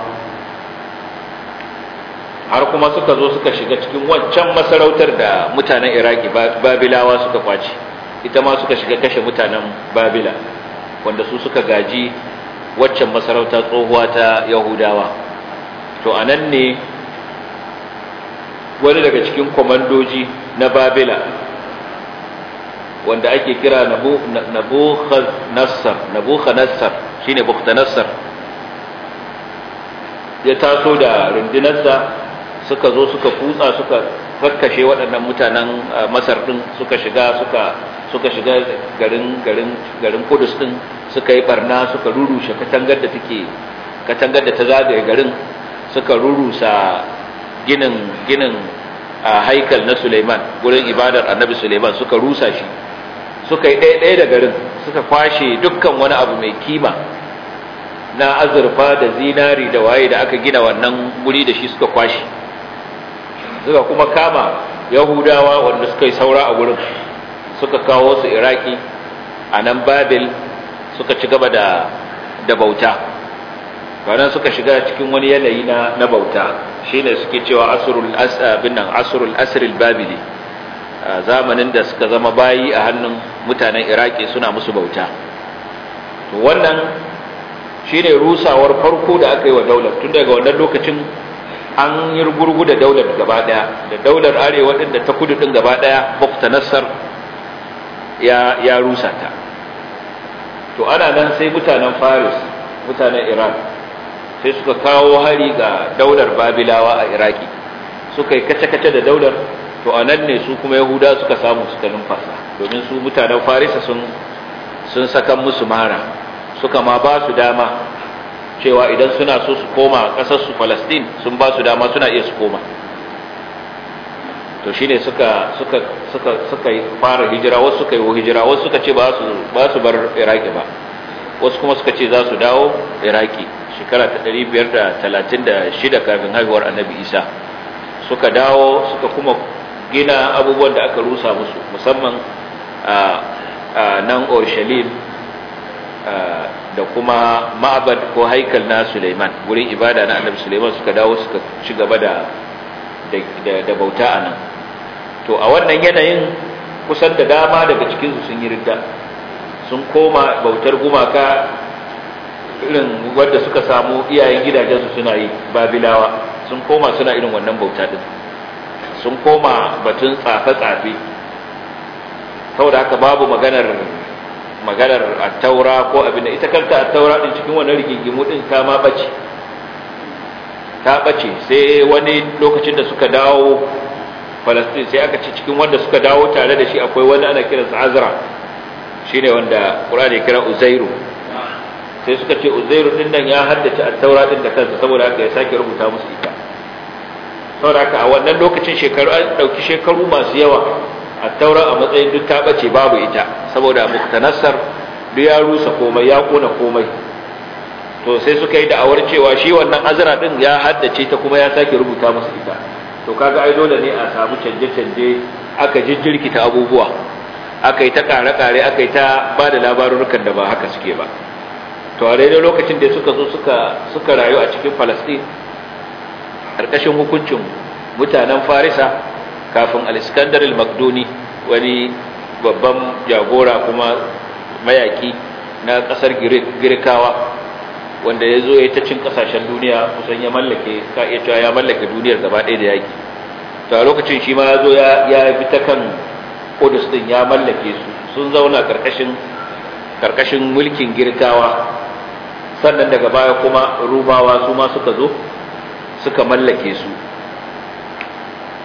har kuma suka zo suka shiga cikin wancan masarautar da mutanen iraki babilawa suka kwace, ita ma suka shiga kashe mutanen babila wanda su suka gaji waccan masarauta tsohuwa ta yahudawa. To anan ne wani daga cikin komandoji na babila wanda ake kira Nabukhanassar Nabukhanassar shine Bukhtanasar, ya taso da rundunarsa suka zo suka kutsa suka kakkashe waɗannan mutanen Masar din, suka shiga suka suka shiga garin garin garin Kudus din, suka yi barna, suka rurushe katangar da take katangar da ta zagaye garin, suka rurusa ginin ginin a haikal na Suleiman, gurin ibadar Annabi Suleiman, suka rusa shi, suka yi ɗaya ɗaya da garin, suka kwashe dukkan wani abu mai kima na azurfa da zinari da waye da aka gina wannan guri da shi, suka kwashe. Suka kuma kama Yahudawa wanda suka yi saura a gurin, suka kawo su Iraki, a nan Babil suka ci gaba da da bauta. Wannan suka shiga cikin wani yanayi na na bauta, shine suke cewa asrul asbin nan asrul asril babili, zamanin da suka zama bayi a hannun mutanen Iraki suna musu bauta. To wannan shine rusawar farko da aka yi wa daular. Tun daga wannan lokacin an yi gurgu da daular gaba daya, da daular arewa din da ta kudu din gaba daya Bukhtanasar ya ya rusa ta. To ana nan sai mutanen Faris, mutanen Iran sai suka kawo hari ga daular Babilawa a Iraki, suka yi kace-kace da daular. To anan ne su kuma Yahuda suka samu suka numfasa, domin su mutanen Farisa sun sun saka musu mara, suka ma ba su dama cewa idan suna so su koma kasar su Palestine sun ba su dama, suna iya su koma. To shine suka suka suka suka yi fara hijira, wasu suka yi hijira, wasu suka ce ba su ba su bar Iraki ba, wasu kuma suka ce za su dawo Iraki shekara ta ɗari biyar da talatin da shida kafin haihuwar Annabi Isa. Suka dawo suka kuma gina abubuwan da aka rusa musu, musamman a nan Urushalim da kuma ma'abad ko haikal na Suleiman, wurin ibada na Annabi Suleiman, suka dawo suka ci gaba da da bauta a nan. To a wannan yanayin kusan da dama daga cikinsu sun yi ridda, sun koma bautar gumaka irin wadda suka samu iyayen gidajensu suna yi, Babilawa sun koma suna irin wannan bauta din, sun koma batun tsafe-tsafe. saboda haka babu maganar maganar at-taura ko abin da ita kanta at-taura din cikin wannan rigingimu din ta ma bace ta bace sai wani lokacin da suka dawo Palestine, sai aka ci cikin wanda suka dawo tare da shi akwai wani ana kiransa Azra, shine wanda Qur'ani ya kira Uzairu. Sai suka ce Uzairu din nan ya haddace at-taura din da kansa, saboda haka ya sake rubuta musu ita. Saboda haka a wannan lokacin shekaru an dauki shekaru masu yawa, at-taura a matsayin duk ta bace babu ita, saboda Bukhtanasar duk ya rusa komai, ya kona komai. To sai suka yi da'awar cewa shi wannan Azra din ya haddace ta kuma ya sake rubuta musu ita. To kaga ai dole ne a samu canje-canje, aka jijjirkita abubuwa, aka yi ta kare-kare, aka yi ta ba da labarurukan da ba haka suke ba. To a daidai lokacin da suka zo suka suka rayu a cikin Palestine ƙarƙashin hukuncin mutanen Farisa kafin al-Iskandar al-Makduni, wani babban jagora kuma mayaki na ƙasar Girkawa, wanda ya zo ya ta cin ƙasashen duniya, kusan ya mallake ka iya cewa ya mallake duniyar gaba ɗaya da yaki. To a lokacin shi ma ya zo ya bi ta kan Kudus din, ya mallake su, sun zauna ƙarƙashin ƙarƙashin mulkin Girkawa. Sannan daga baya kuma Rumawa su ma suka zo suka mallake su. Saboda haka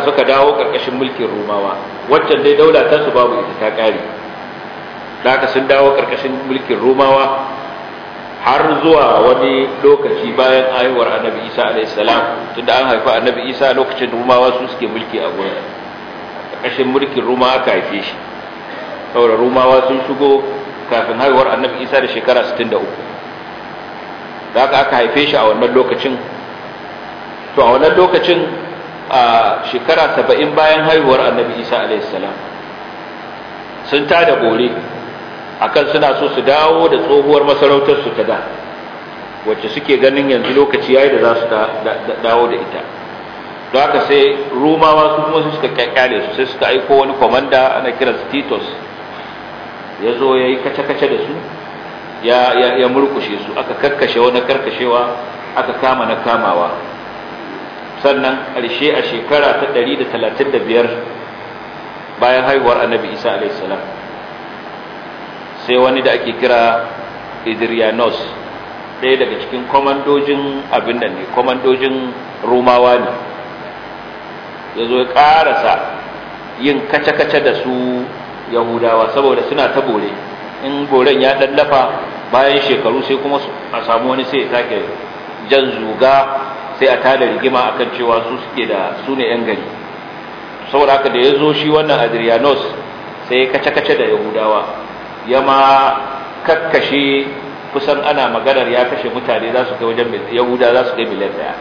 haka suka dawo karkashin mulkin rumawa. Waccan dai daula ta su babu ita ta kare, da haka sun dawo karkashin mulkin rumawa har zuwa wani lokaci bayan haihuwar annabi isa alaihissalam. Tunda an haifi annabi isa lokacin rumawa su suke mulki a gurin, karkashin mulkin rumawa aka haife shi, saboda rumawa sun shigo kafin haihuwar annabi isa da shekara sittin da uku, da haka aka haife shi a wannan lokacin. To a wannan lokacin a shekara saba'in bayan haihuwar annabi isa alaihissalam sun tada bore akan suna so su dawo da tsohuwar masarautar su ta da, wacce suke ganin yanzu lokaci yayi da za su dawo da ita. don haka sai rumawa su kuma suka kyakkyale su, sai suka aiko wani komanda ana kiransa Titus, ya zo ya yi kace-kace da su, ya murkushe su, aka karkashe wani karkashewa, aka kama na kamawa. Sannan ƙarshe a shekara ta ɗari da talatin da biyar bayan haihuwar annabi isa alaihissalam, sai wani da ake kira Idriyanos, ɗaya daga cikin komandojin abin nan ne, komandojin rumawa ne, ya zo ya ƙarasa yin kace-kace da su yahudawa, saboda suna ta bore. In boren ya ɗallafa bayan shekaru sai kuma a samu wani sai ya sake jan zuga, sai a tada rigima akan cewa su suke da su ne 'yan gari. Saboda haka da ya zo shi wannan Adrianos sai ya kace-kace da yahudawa, ya ma kakkashe, kusan ana maganar ya kashe mutane za su kai wajen yahuda za su kai miliyan daya.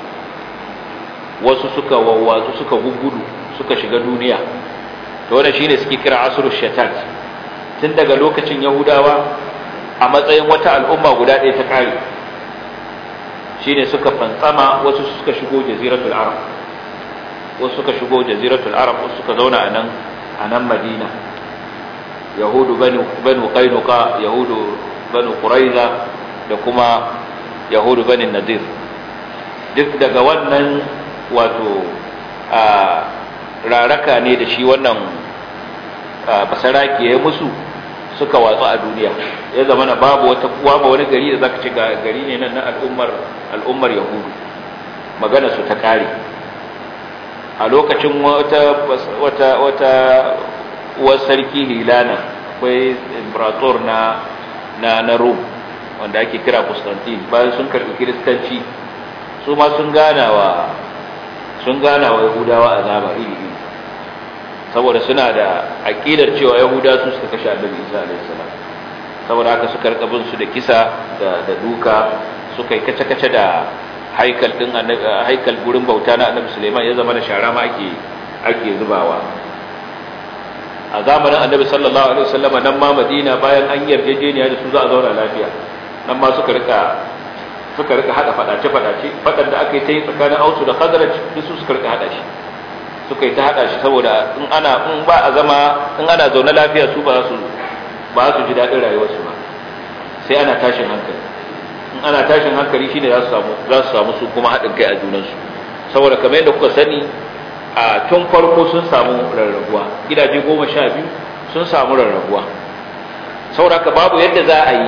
Wasu suka wawwatsu, suka gugudu, suka shiga duniya. To wannan shine suke kira asrul shatat. Tun daga lokacin yahudawa a matsayin wata al'umma guda ɗaya ta kare, shine suka fantsama, wasu suka shigo jaziratul arab, wasu suka shigo jaziratul arab, wasu suka zauna a nan a nan Madina. Yahudu banu banu Qainuqa, Yahudu banu Quraiza, da kuma Yahudu banu Nadir. Duk daga wannan wato a raraka ne da shi wannan basaraki ya musu, suka watsu a duniya. Ya zama na babu wata kuwa ba wani gari da zaka ce ga gari ne nan na al'ummar al'ummar Yahudu, magana su ta kare. A lokacin wata wata wata uwar sarki Hilana, akwai imperator na na na Rome wanda ake kira Constantine, bayan sun karbi kiristanci su ma sun gana wa sun gana wa Yahudawa azaba iri iri, saboda suna da aqidar cewa Yahuda su suka kashe Annabi Isa alaihi salam. Saboda haka suka rika bin su da kisa da da duka, suka yi kace-kace da haikal din Annabi, haikal gurin bauta na Annabi Sulaiman, ya zama da shara ma ake ake zubawa. A zamanin Annabi sallallahu alaihi wasallam nan ma Madina, bayan an yarjejeniya da su za a zauna lafiya, nan ma suka rika suka rika hada fadace fadace fadan da aka yi ta yi tsakanin Ausu da Khazraj, duk su suka rika hada shi, suka yi ta hada shi, saboda in ana in ba a zama in ana zaune lafiya su ba su ba su ji dadin rayuwar su ba, sai ana tashin hankali. In ana tashin hankali shine za su samu za su samu su kuma hadin kai a junan su, saboda kamar yadda kuka sani a tun farko sun samu rarrabuwa, gidaje goma sha biyu sun samu rarrabuwa. Saboda ka babu yadda za a yi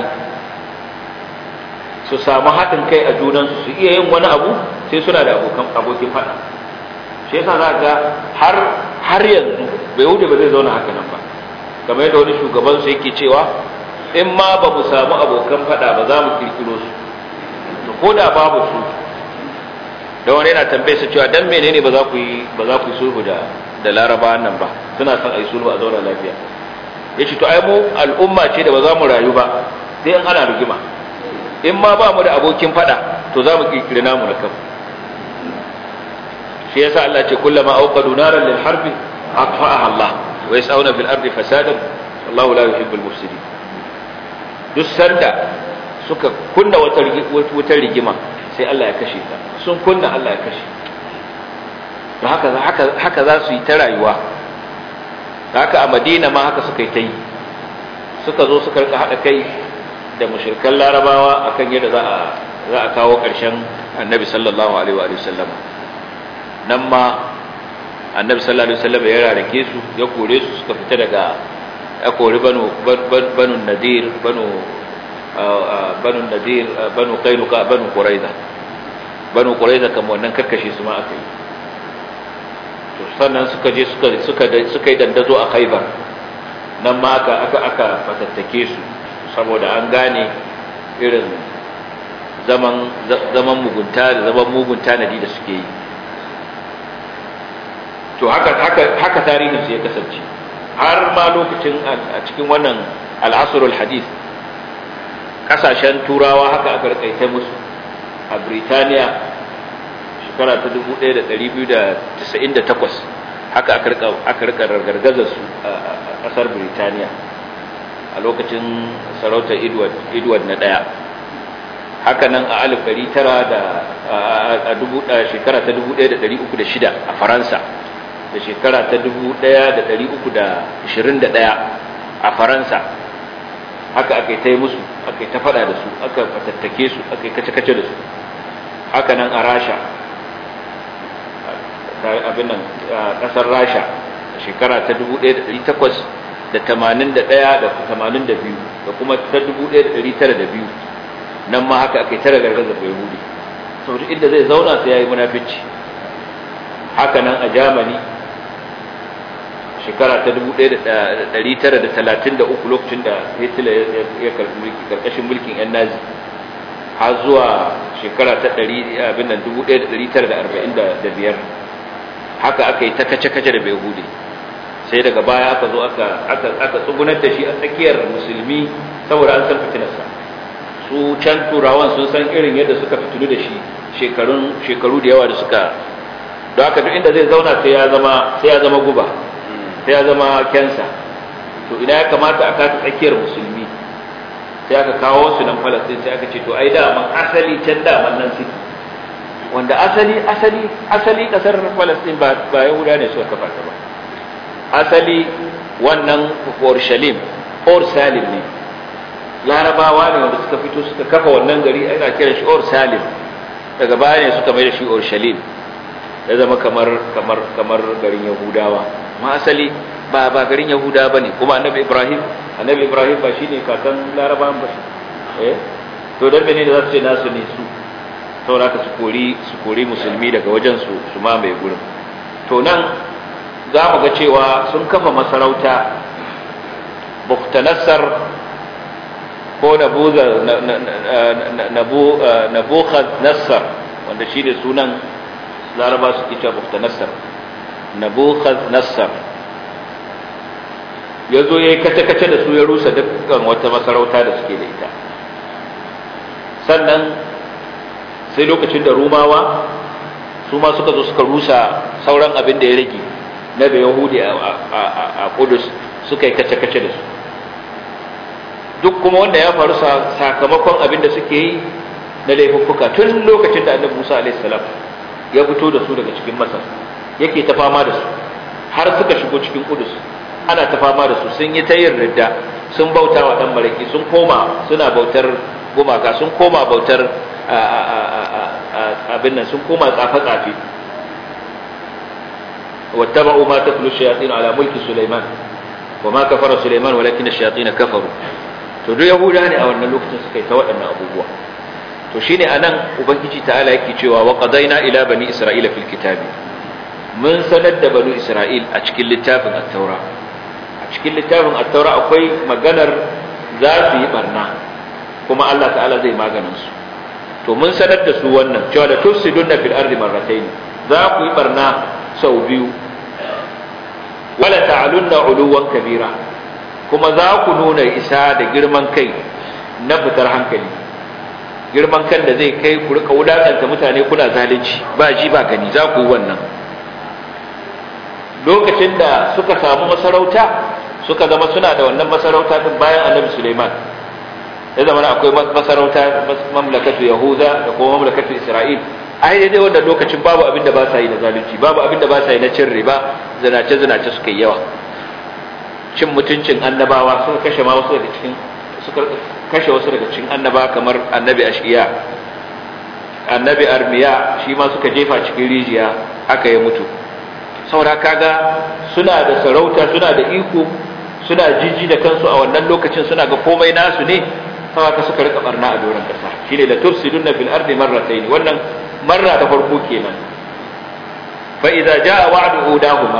su samu haɗin kai a junansu, su iya yin wani abu sai suna da abokan abokin faɗa. Shi yasa za ga har har yanzu bai wuce ba zai zauna haka nan ba, kamar yadda wani shugaban su yake cewa in ma ba mu samu abokan faɗa ba za mu kirkiro su, to ko da babu su. Da wani yana tambaye su cewa dan menene ba za ku yi ba za ku yi sulhu da da Larabawan nan ba, suna son a yi sulhu a zauna lafiya. Yace to ai mu al'umma ce da ba za mu rayu ba sai in ana rigima, in ma ba mu da abokin fada to za mu kirkire namu da kanmu. Shi yasa Allah ce kullama awqadu naran lil harbi atfa'aha Allah wa yas'una fil ardi fasadan wallahu la yuhibbul mufsidin. Duk sanda suka kunna wata wata rigima sai Allah ya kashe ta, sun kunna Allah ya kashe. To haka haka haka za su yi ta rayuwa. Haka a Madina ma haka suka yi ta yi, suka zo suka rika hada kai da mushrikan Larabawa akan yadda za a za a kawo ƙarshen Annabi sallallahu alaihi wa sallam. Nan ma Annabi sallallahu alaihi wa sallam ya rarake su, ya kore su, suka fita daga ya kore banu banu Nadir, banu banu Nadir, banu Qainuqa, banu Quraiza. Banu Quraiza kamar wannan karkashe su ma aka yi. to sannan suka je suka suka suka yi dandazo a Khaibar, nan ma aka aka aka fatattake su saboda an gane irin zaman zaman mugunta da zaman mugunta nadi da suke yi. To haka haka haka tarihin su ya kasance har ma lokacin a cikin wannan al-asrul hadith kasashen turawa haka aka rikaita musu. A Britaniya shekara ta dubu ɗaya da ɗari biyu da casa'in da takwas haka aka rika aka rika gargazar su a kasar Britaniya a lokacin sarautar Edward Edward na ɗaya. Haka nan a alif ɗari tara da a dubu shekara ta dubu ɗaya da ɗari uku da shida a Faransa, da shekara ta dubu ɗaya da ɗari uku da ashirin da ɗaya a Faransa haka aka yi ta yi musu, aka yi ta faɗa da su, aka fatattake su, aka yi kace-kace da su. Haka nan a Rasha, abin nan a ƙasar Rasha a shekara ta dubu ɗaya da ɗari takwas da tamanin da ɗaya da tamanin da biyu da kuma ta dubu ɗaya da ɗari tara da biyu, nan ma haka aka yi tara gargaza bai hudu saboda inda zai zauna sai ya yi munafici. Haka nan a Germany shekara ta dubu ɗaya da ɗari tara da talatin da uku lokacin da Hitler ya karɓi mulki karkashin mulkin yan Nazi, har zuwa shekara ta ɗari abin nan dubu ɗaya da ɗari tara da arba'in da biyar haka aka yi ta kace-kace da bai hude. Sai daga baya aka zo aka aka aka tsugunar da shi a tsakiyar musulmi saboda an san fitinarsa. Su can turawan sun san irin yadda suka fitinu da shi shekarun shekaru da yawa da suka, don haka duk inda zai zauna sai ya zama sai ya zama guba, sai ya zama kensa. To ina ya kamata a kasa tsakiyar musulmi, sai aka kawo su nan Palestine, sai aka ce to ai daman asali can daman nan suke, wanda asali asali asali kasar Palestine ba ba Yahuda ne suka kafa ta ba. Asali wannan Urushalim Ursalim ne, Larabawa ne wanda suka fito suka kafa wannan gari, ana kiran shi Ursalim. Daga baya ne suka mai da shi Urushalim, ya zama kamar kamar kamar garin Yahudawa. Ma asali ba ba garin Yahuda bane. Kuma Annabi Ibrahim Annabi Ibrahim ba shine kakan Larabawan ba eh to dan bene da za su ce nasu ne su, saboda ka su kori su kori musulmi daga wajen su su mamaye gurin. To nan za mu ga cewa sun kafa masarauta Buktanassar ko Nabukhadnezzar, wanda shi ne sunan Laraba suke cewa Buktanassar. Nabukhadnezzar ya zo ya yi kace-kace da su, ya rusa dukkan wata masarauta da suke da ita. Sannan sai lokacin da Rumawa su ma suka zo suka rusa sauran abin da ya rage na da Yahudi a Kudus, suka yi kace-kace da su. Duk kuma wanda ya faru sakamakon abin da suke yi na laifuffuka tun lokacin da Annabi Musa alaihi salam ya fito da su daga cikin Masar, yake ta fama da su har suka shigo cikin Kudus, ana ta fama da su. Sun yi ta yin ridda, sun bauta wa dan maraki, sun koma suna bautar gumaka, sun koma bautar abin nan, sun koma tsafe-tsafe. wattaba'u ma tatlu shayatin ala mulki Sulaiman wa ma kafara Sulaiman walakin ash-shayatin kafaru. To duk Yahuda ne a wannan lokacin suka yi ta waɗannan abubuwa. To shine anan ubangiji ta'ala yake cewa wa qadaina ila bani isra'ila fil kitabi, mun sanar da bani Isra'il a cikin littafin at-taura. A cikin littafin at-taura akwai maganar za su yi barna, kuma Allah ta'ala zai maganin su. To mun sanar da su wannan cewa da tufsiduna fil ardi marratayn, za ku yi barna sau biyu, wala ta'alunna uluwan kabira, kuma za ku nuna isa da girman kai na fitar hankali, girman kan da zai kai ku rika wulakanta mutane kuna zalunci ba ji ba gani, za ku yi wannan. Lokacin da suka samu masarauta, suka zama suna da wannan masarauta din bayan Annabi Sulaiman, ya zama akwai masarauta mamlakatu Yahuda da kuma mamlakatu Isra'il. Ai dai wannan lokacin babu abin da ba sa yi na zalunci, babu abin da ba sa yi na cin riba, zinace zinace suka yi yawa, cin mutuncin annabawa, suka kashe ma wasu daga cikin suka kashe wasu daga cikin annabawa kamar Annabi Ashiya, Annabi Armiya, shi ma suka jefa cikin rijiya aka yi mutu. Saboda kaga suna da sarauta, suna da iko, suna jiji da kansu a wannan lokacin, suna ga komai nasu ne, saboda suka rika barna a doron kasa. Shine la tufsiduna fil ardi marratayn, wannan marra ta farko kenan. fa idza jaa wa'du udahuma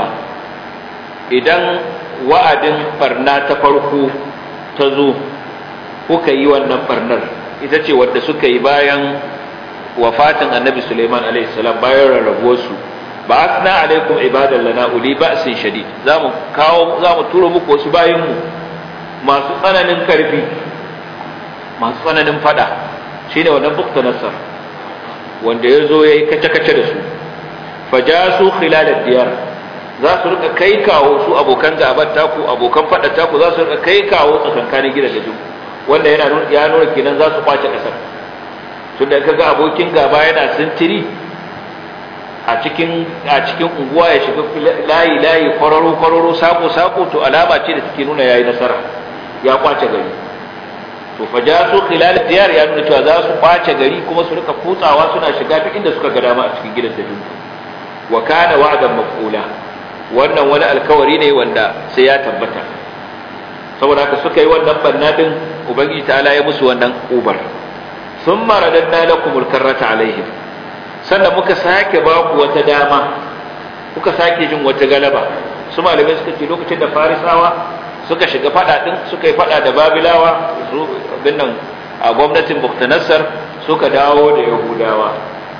idan wa'adin barna ta farko ta zo kuka yi wannan barnar ita ce wadda suka yi bayan wafatin annabi Sulaiman alaihi salam bayan rarrabuwarsu ba'athna alaikum ibadan lana uli ba'sin shadid zamu kawo zamu turo muku wasu bayin mu masu tsananin karfi masu tsananin fada shine wannan bukta nasar wanda yazo yayi kace kace da su fajasu khilal ad-diyar za su rika kai kawo su abokan gabar taku abokan fada taku za su rika kai kawo tsakankanin gidajen wanda yana ya nuna kenan za su kwace kasar tunda kaga abokin gaba yana sintiri a cikin a cikin unguwa ya shiga layi layi kwararo kwararo sako sako to alama ce da take nuna yayi nasara ya kwace gari to fajasu khilal diyar ya nuna cewa za su kwace gari kuma su rika kutsawa suna shiga duk inda suka ga dama a cikin gidan da junta wa kana wa'dan maf'ula wannan wani alkawari ne wanda sai ya tabbata saboda haka suka yi wannan banna din ubangiji ta'ala ya musu wannan ubar thumma radadna lakumul karrata alaihim sannan muka sake ba ku wata dama kuka sake jin wata galaba su malamai suka ce lokacin da farisawa suka shiga fada din suka yi fada da babilawa su binnan a gwamnatin Buktanassar suka dawo da yahudawa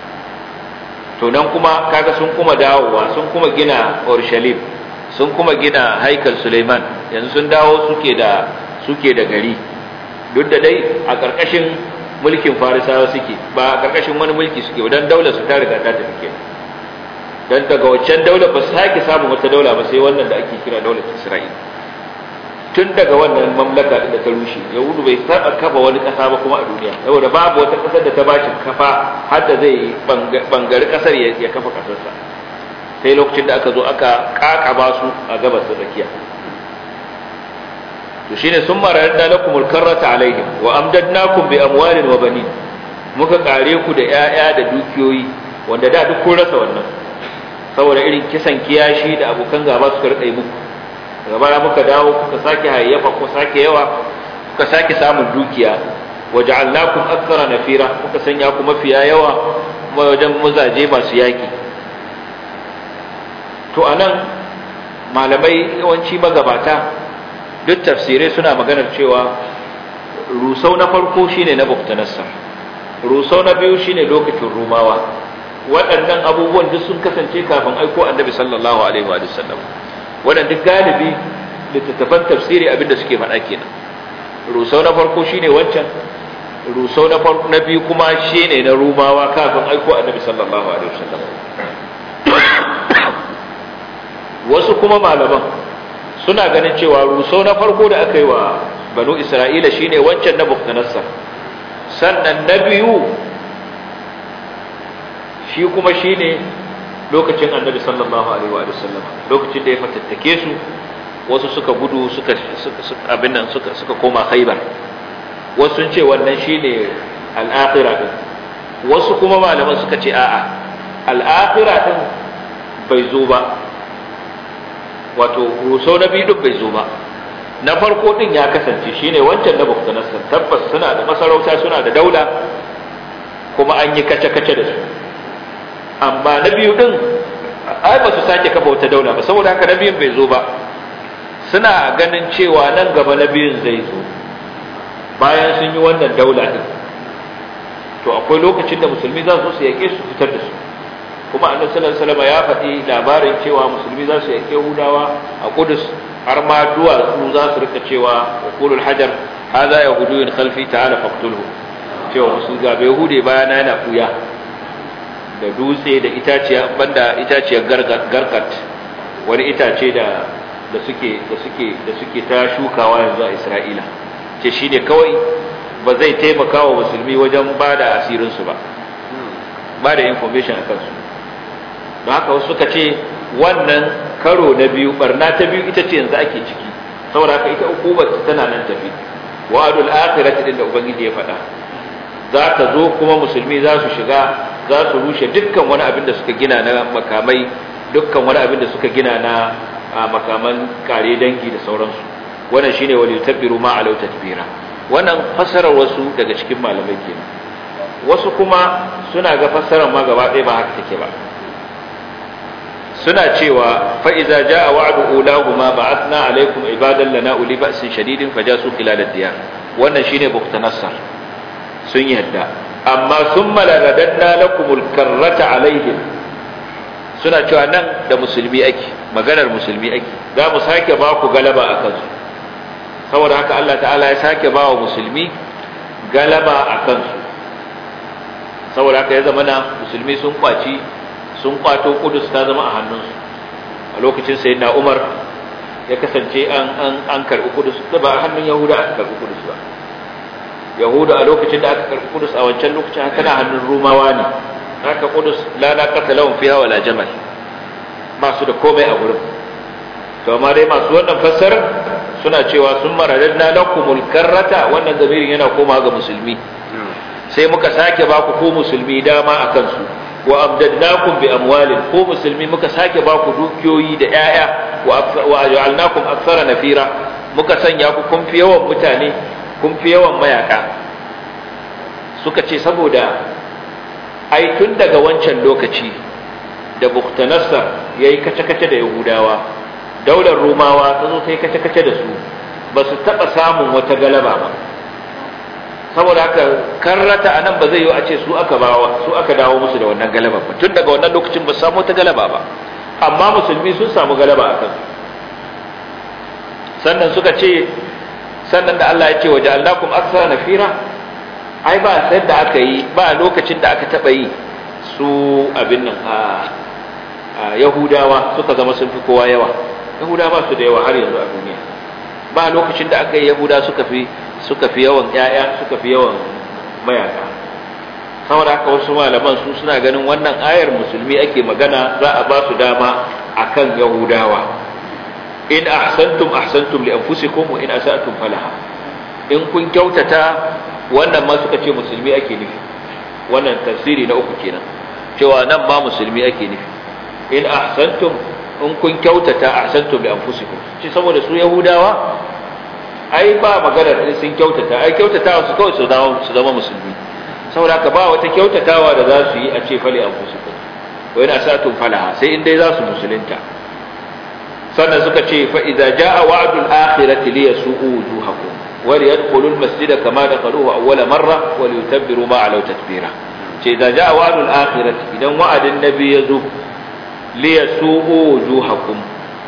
to nan kuma kaga sun kuma dawowa sun kuma gina Urshalim sun kuma gina haikal Suleiman yanzu sun dawo suke da suke da gari duk da dai a ƙarƙashin mulkin farisawa suke ba a ƙarƙashin wani mulki suke ba don daular su ta riga ta tafi kenan don daga waccan daular ba su sake samun wata daula ba sai wannan da ake kira daular Isra'ila tun daga wannan mamlaka da ta rushe yahudu bai saba kafa wani ƙasa ba kuma a duniya saboda babu wata ƙasar da ta bashi kafa har da zai bangari ƙasar ya kafa ƙasarsa sai lokacin da aka zo aka kakaba su a gabas da tsakiya to shine sun maradna lakumul karrata alaihim wa amdadnakum bi amwalin wa banin muka kare ku da 'ya'ya da dukiyoyi wanda da duk kun rasa wannan saboda irin kisan kiyashi da abokan gaba suka rika yi muku daga baya muka dawo kuka sake hayyafa ko sake yawa kuka sake samun dukiya waja'alnakum akthara nafira kuka sanya ku mafiya yawa wajen muzaje masu yaki to anan malamai yawanci magabata duk tafsirai suna maganar cewa rusau na farko shine na Buktanassar rusau na biyu shine lokacin Rumawa waɗannan abubuwan duk sun kasance kafin aiko Annabi sallallahu alaihi wa sallam waɗanda duk galibi littattafan tafsiri abinda suke faɗa kenan rusau na farko shine wancan rusau na farko na biyu kuma shine na Rumawa kafin aiko Annabi sallallahu alaihi wa sallam wasu kuma malaman suna ganin cewa rusau na farko da aka yi wa banu Isra'ila shine wancan na Buktanassar sannan na biyu shi kuma shine lokacin Annabi sallallahu alaihi wa sallam lokacin da ya fatattake su wasu suka gudu suka abin nan suka suka koma Khaibar wasu sun ce wannan shine al-akhirah din wasu kuma malaman suka ce a'a al-akhirah din bai zo ba wato rusau na biyu duk bai zo ba na farko din ya kasance shine wancan na Buktanassar tabbas suna da masarauta suna da daula kuma an yi kace-kace da su amma na biyu din ai ba su sake kafa wata daula ba saboda haka na biyun bai zo ba suna ganin cewa nan gaba na biyun zai zo bayan sun yi wannan daula din to akwai lokacin da musulmi za su yake su fitar da su kuma annabi sallallahu alaihi wasallam ya faɗi labarin cewa musulmi za su yake Yahudawa a Qudus har ma duwatsu za su rika cewa qulul hajar hadha yahudun khalfi ta'ala faqtulhu cewa musu ga Yahude bayana yana kuya da dutse da itaciya banda itaciyar garkat wani itace da da suke da suke da suke ta shukawa yanzu a Isra'ila ce shine kawai ba zai taimaka wa musulmi wajen bada asirin su ba ba da information akan su don haka wasu suka ce wannan karo na biyu barna ta biyu ita ce yanzu ake ciki saboda haka ita hukumar tana nan tafi wa'adul akhirati din da ubangiji ya faɗa za ta zo kuma musulmi za su shiga za su rushe dukkan wani abin da suka gina na makamai dukkan wani abin da suka gina na makaman kare dangi da sauransu wannan shine walil tabiru ma alau tadbira wannan fassarar wasu daga cikin malamai kenan wasu kuma suna ga fassarar ma gaba ɗaya ba haka take ba suna cewa fa iza jaa wa'du ulahuma ba'athna alaykum ibadan lana uli ba'sin shadidin fajasu khilal ad-diyar wannan shine buktanassar sun yadda amma summa laradanna lakumul karrata alaihim suna cewa nan da musulmi ake maganar musulmi ake za mu sake ba ku galaba akan su saboda haka Allah ta'ala ya sake ba wa musulmi galaba akan su saboda haka ya zama na musulmi sun kwaci sun kwato Kudus ta zama a hannunsu a lokacin sayyidina Umar ya kasance an an an karbi Kudus da ba a hannun Yahuda aka karbi Kudus ba Yahuda a lokacin da aka karbi Kudus a wancan lokacin haka na hannun Rumawa ne haka Kudus la la qatalahum fiha wala jamal ba su da komai a gurin to amma dai masu wannan fassarar suna cewa sun maradadna lakumul karrata wannan zamirin yana koma ga musulmi sai muka sake ba ku ko musulmi dama akan su wa amdadnakum bi amwalin ko musulmi muka sake ba ku dukiyoyi da 'ya'ya wa ja'alnakum aktsara nafira muka sanya ku kun fi yawan mutane kun fi yawan mayaka suka ce saboda ai tun daga wancan lokaci da Buktanassar yayi kace-kace da Yahudawa daular Rumawa ta zo ta yi kace-kace da su ba su taba samun wata galaba ba saboda haka karrata anan ba zai yi a ce su aka bawa su aka dawo musu da wannan galaba ba tun daga wannan lokacin ba su samu ta galaba ba amma musulmi sun samu galaba akan sannan suka ce sannan da Allah ya ce wa ja'alnakum aktsara nafira ai ba sai da aka yi ba lokacin da aka taba yi su abin nan a Yahudawa suka zama sun fi kowa yawa Yahudawa su da yawa har yanzu a duniya ba lokacin da aka yi Yahuda suka fi suka fi yawan ƴaƴa suka fi yawan mayaka saboda haka wasu malaman su suna ganin wannan ayar musulmi ake magana za a ba su dama akan Yahudawa in ahsantum ahsantum li anfusikum wa in asatum falaha in kun kyautata wannan ma suka ce musulmi ake nufi wannan tafsiri na uku kenan cewa nan ma musulmi ake nufi in ahsantum in kun kyautata ahsantum li anfusikum shi saboda su Yahudawa ai ba magana da sun kyautata ai kyautatawa su kawai su zama su zama musulmi saboda haka ba wata kyautatawa da za su yi a ce fali anfusukum wa in asatum falaha sai in dai za su musulunta sannan suka ce fa idza jaa wa'dul akhirati liyasu'u wujuhakum wa liyadkhulul masjida kama dakhaluhu awwala marra wa liyutabbiru ma alaw tatbira ce idza jaa wa'dul akhirati idan wa'adin nabi yazo liyasu'u wujuhakum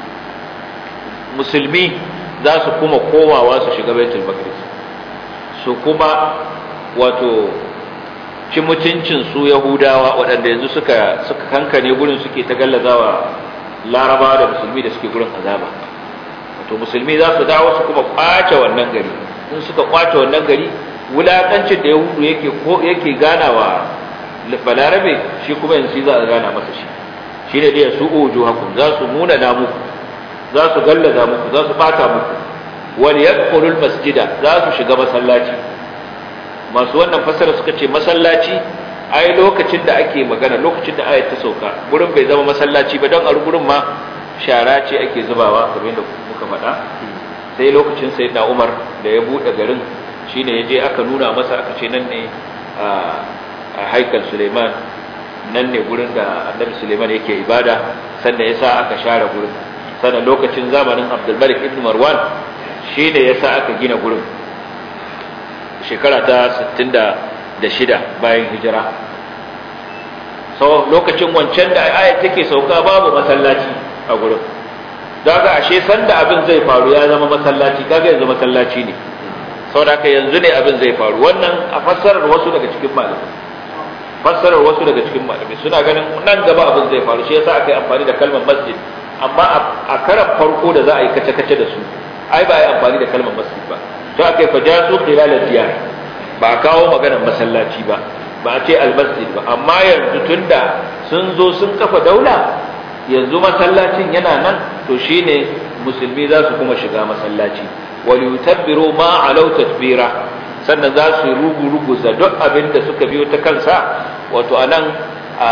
musulmi za su kuma komawa su shiga baitul maqdis su kuma wato ci mutuncin su yahudawa waɗanda yanzu suka suka kankane gurin suke ta gallazawa larabawa da musulmi da suke gurin azaba wato musulmi za su dawo su kuma kwace wannan gari in suka kwace wannan gari wulakancin da yahudu yake ko yake ganawa balarabe shi kuma yanzu za a gana masa shi shine da su ujuhakum za su muna na muku za su gallaza muku za su bata muku wal yadkhulul masjida za su shiga masallaci masu wannan fasara suka ce masallaci ai lokacin da ake magana lokacin da ayat ta sauka gurin bai zama masallaci ba don a gurin ma shara ce ake zubawa kamar da muka faɗa sai lokacin sayyidina Umar da ya bude garin shine yaje aka nuna masa aka ce nan ne a haikal Suleiman nan ne gurin da Annabi Suleiman yake ibada sannan yasa aka share gurin sannan lokacin zamanin Abdul Malik ibn Marwan shine yasa aka gina gurin shekara ta sittin da shida bayan hijira so lokacin wancan da ayat take sauka babu masallaci a gurin daga ashe sanda abin zai faru ya zama masallaci kaga yanzu masallaci ne saboda haka yanzu ne abin zai faru wannan a fassarar wasu daga cikin malamai fassarar wasu daga cikin malamai suna ganin nan gaba abin zai faru shi yasa aka yi amfani da kalmar masjid amma a karan farko da za a yi kace-kace da su ai ba a yi amfani da kalmar masjid ba to aka yi fajasu khilal diyar ba a kawo maganar masallaci ba ba a ce almasjid ba amma yanzu tunda sun zo sun kafa daula yanzu masallacin yana nan to shine musulmi za su kuma shiga masallaci wal yutabbiru ma alau tatbira sannan za su rugu rugu za duk abin da suka biyo ta kansa wato anan a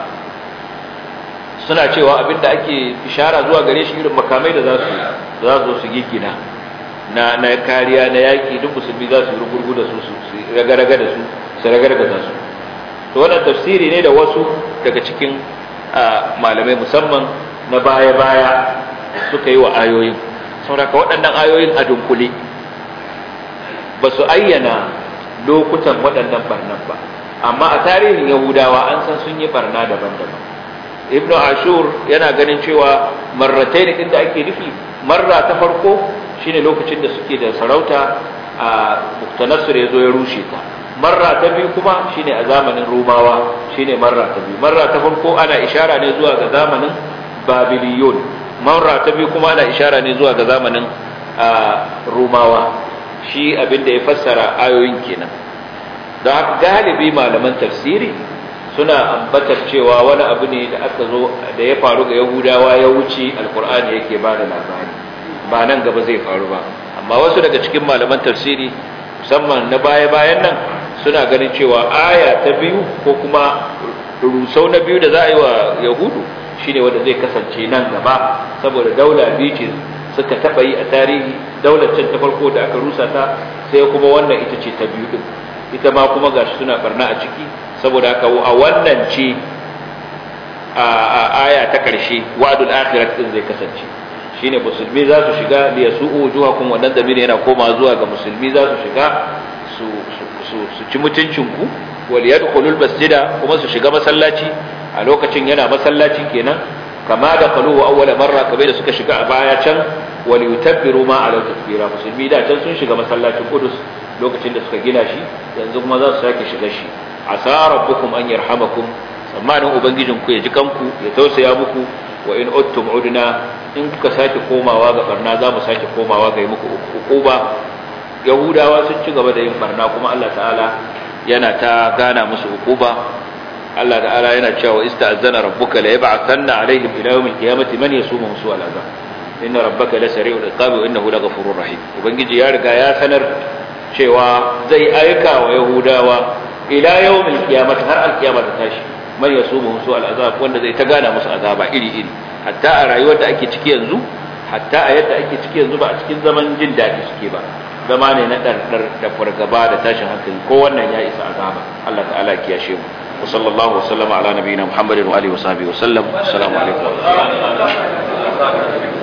suna cewa abin da ake ishara zuwa gare shi irin makamai da za su za su su gigina na na kariya na yaki duk musulmi za su rugurgu da su su raga-raga da su su raga-raga da su to wannan tafsiri ne da wasu daga cikin malamai musamman na baya-baya suka yi wa ayoyin. Saboda waɗannan ayoyin a dunkule ba su ayyana lokutan waɗannan barnan ba, amma a tarihin Yahudawa an san sun yi barna daban-daban. Ibnu Ashur yana ganin cewa marratai din da ake nufi, marra ta farko shine lokacin da suke da sarauta a Muktanassir ya zo ya rushe ta. Marra ta biyu kuma shine a zamanin Rumawa, shine marra ta biyu. Marra ta farko ana ishara ne zuwa ga zamanin Babiliyon, marra ta biyu kuma ana ishara ne zuwa ga zamanin Rumawa. Shi abin da ya fassara ayoyin kenan. Don haka galibi malaman tafsiri suna ambatar cewa wani abu ne da aka zo da ya faru ga Yahudawa ya wuce Alkur'ani yake ba da labari, ba nan gaba zai faru ba. Amma wasu daga cikin malaman tafsiri musamman na baya-bayan nan suna ganin cewa aya ta biyu ko kuma rusau na biyu da za a yi wa Yahudu shine wanda zai kasance nan gaba, saboda daula biyu ce suka taɓa yi a tarihi. Daular can ta farko da aka rusa ta, sai kuma wannan ita ce ta biyu din, ita ma kuma gashi suna barna a ciki. Saboda haka a wannan ce a aya ta ƙarshe wa'dul akhirat din zai kasance shine musulmi za su shiga li yasu'u wujuhakum, wannan da yana koma zuwa ga musulmi za su shiga su su su ci mutuncin ku, wal yadkhulul masjida, kuma su shiga masallaci a lokacin yana masallaci kenan, kama da qaluhu awwala marra, kabai da suka shiga a baya can, wal yutabbiru ma ala takbira. Musulmi da can sun shiga masallacin Qudus lokacin da suka gina shi, yanzu kuma za su sake shiga shi. Asa rabbukum an yarhamakum, tsammanin ubangijinku ya ji kanku ya tausaya muku, wa in uttum udna, in kuka sake komawa ga barna za mu sake komawa ga yi muku ukuba. Yahudawa sun ci gaba da yin barna kuma Allah ta'ala yana ta gana musu ukuba. Allah ta'ala yana cewa ista'zana rabbuka la yab'athanna alaihim ila yawmil qiyamati man yasumuhum su'al azab inna rabbaka la sari'ul iqabi wa innahu laghafurur rahim. Ubangiji ya riga ya sanar cewa zai aika wa Yahudawa ila yawmil qiyamati, har alqiyama ta tashi, man yasumuhum su'al azab, wanda zai ta gana musu azaba iri iri, hatta a rayuwar da ake ciki yanzu, hatta a yadda ake ciki yanzu ba a cikin zaman jin daɗi suke ba, zama ne na ɗarɗar da fargaba da tashin hankali, ko wannan ya isa azaba. Allah ta'ala ya kiyashe mu. wa sallallahu wa sallama ala nabiyina Muhammadin wa alihi wa sahbihi wa sallam. Assalamu alaikum.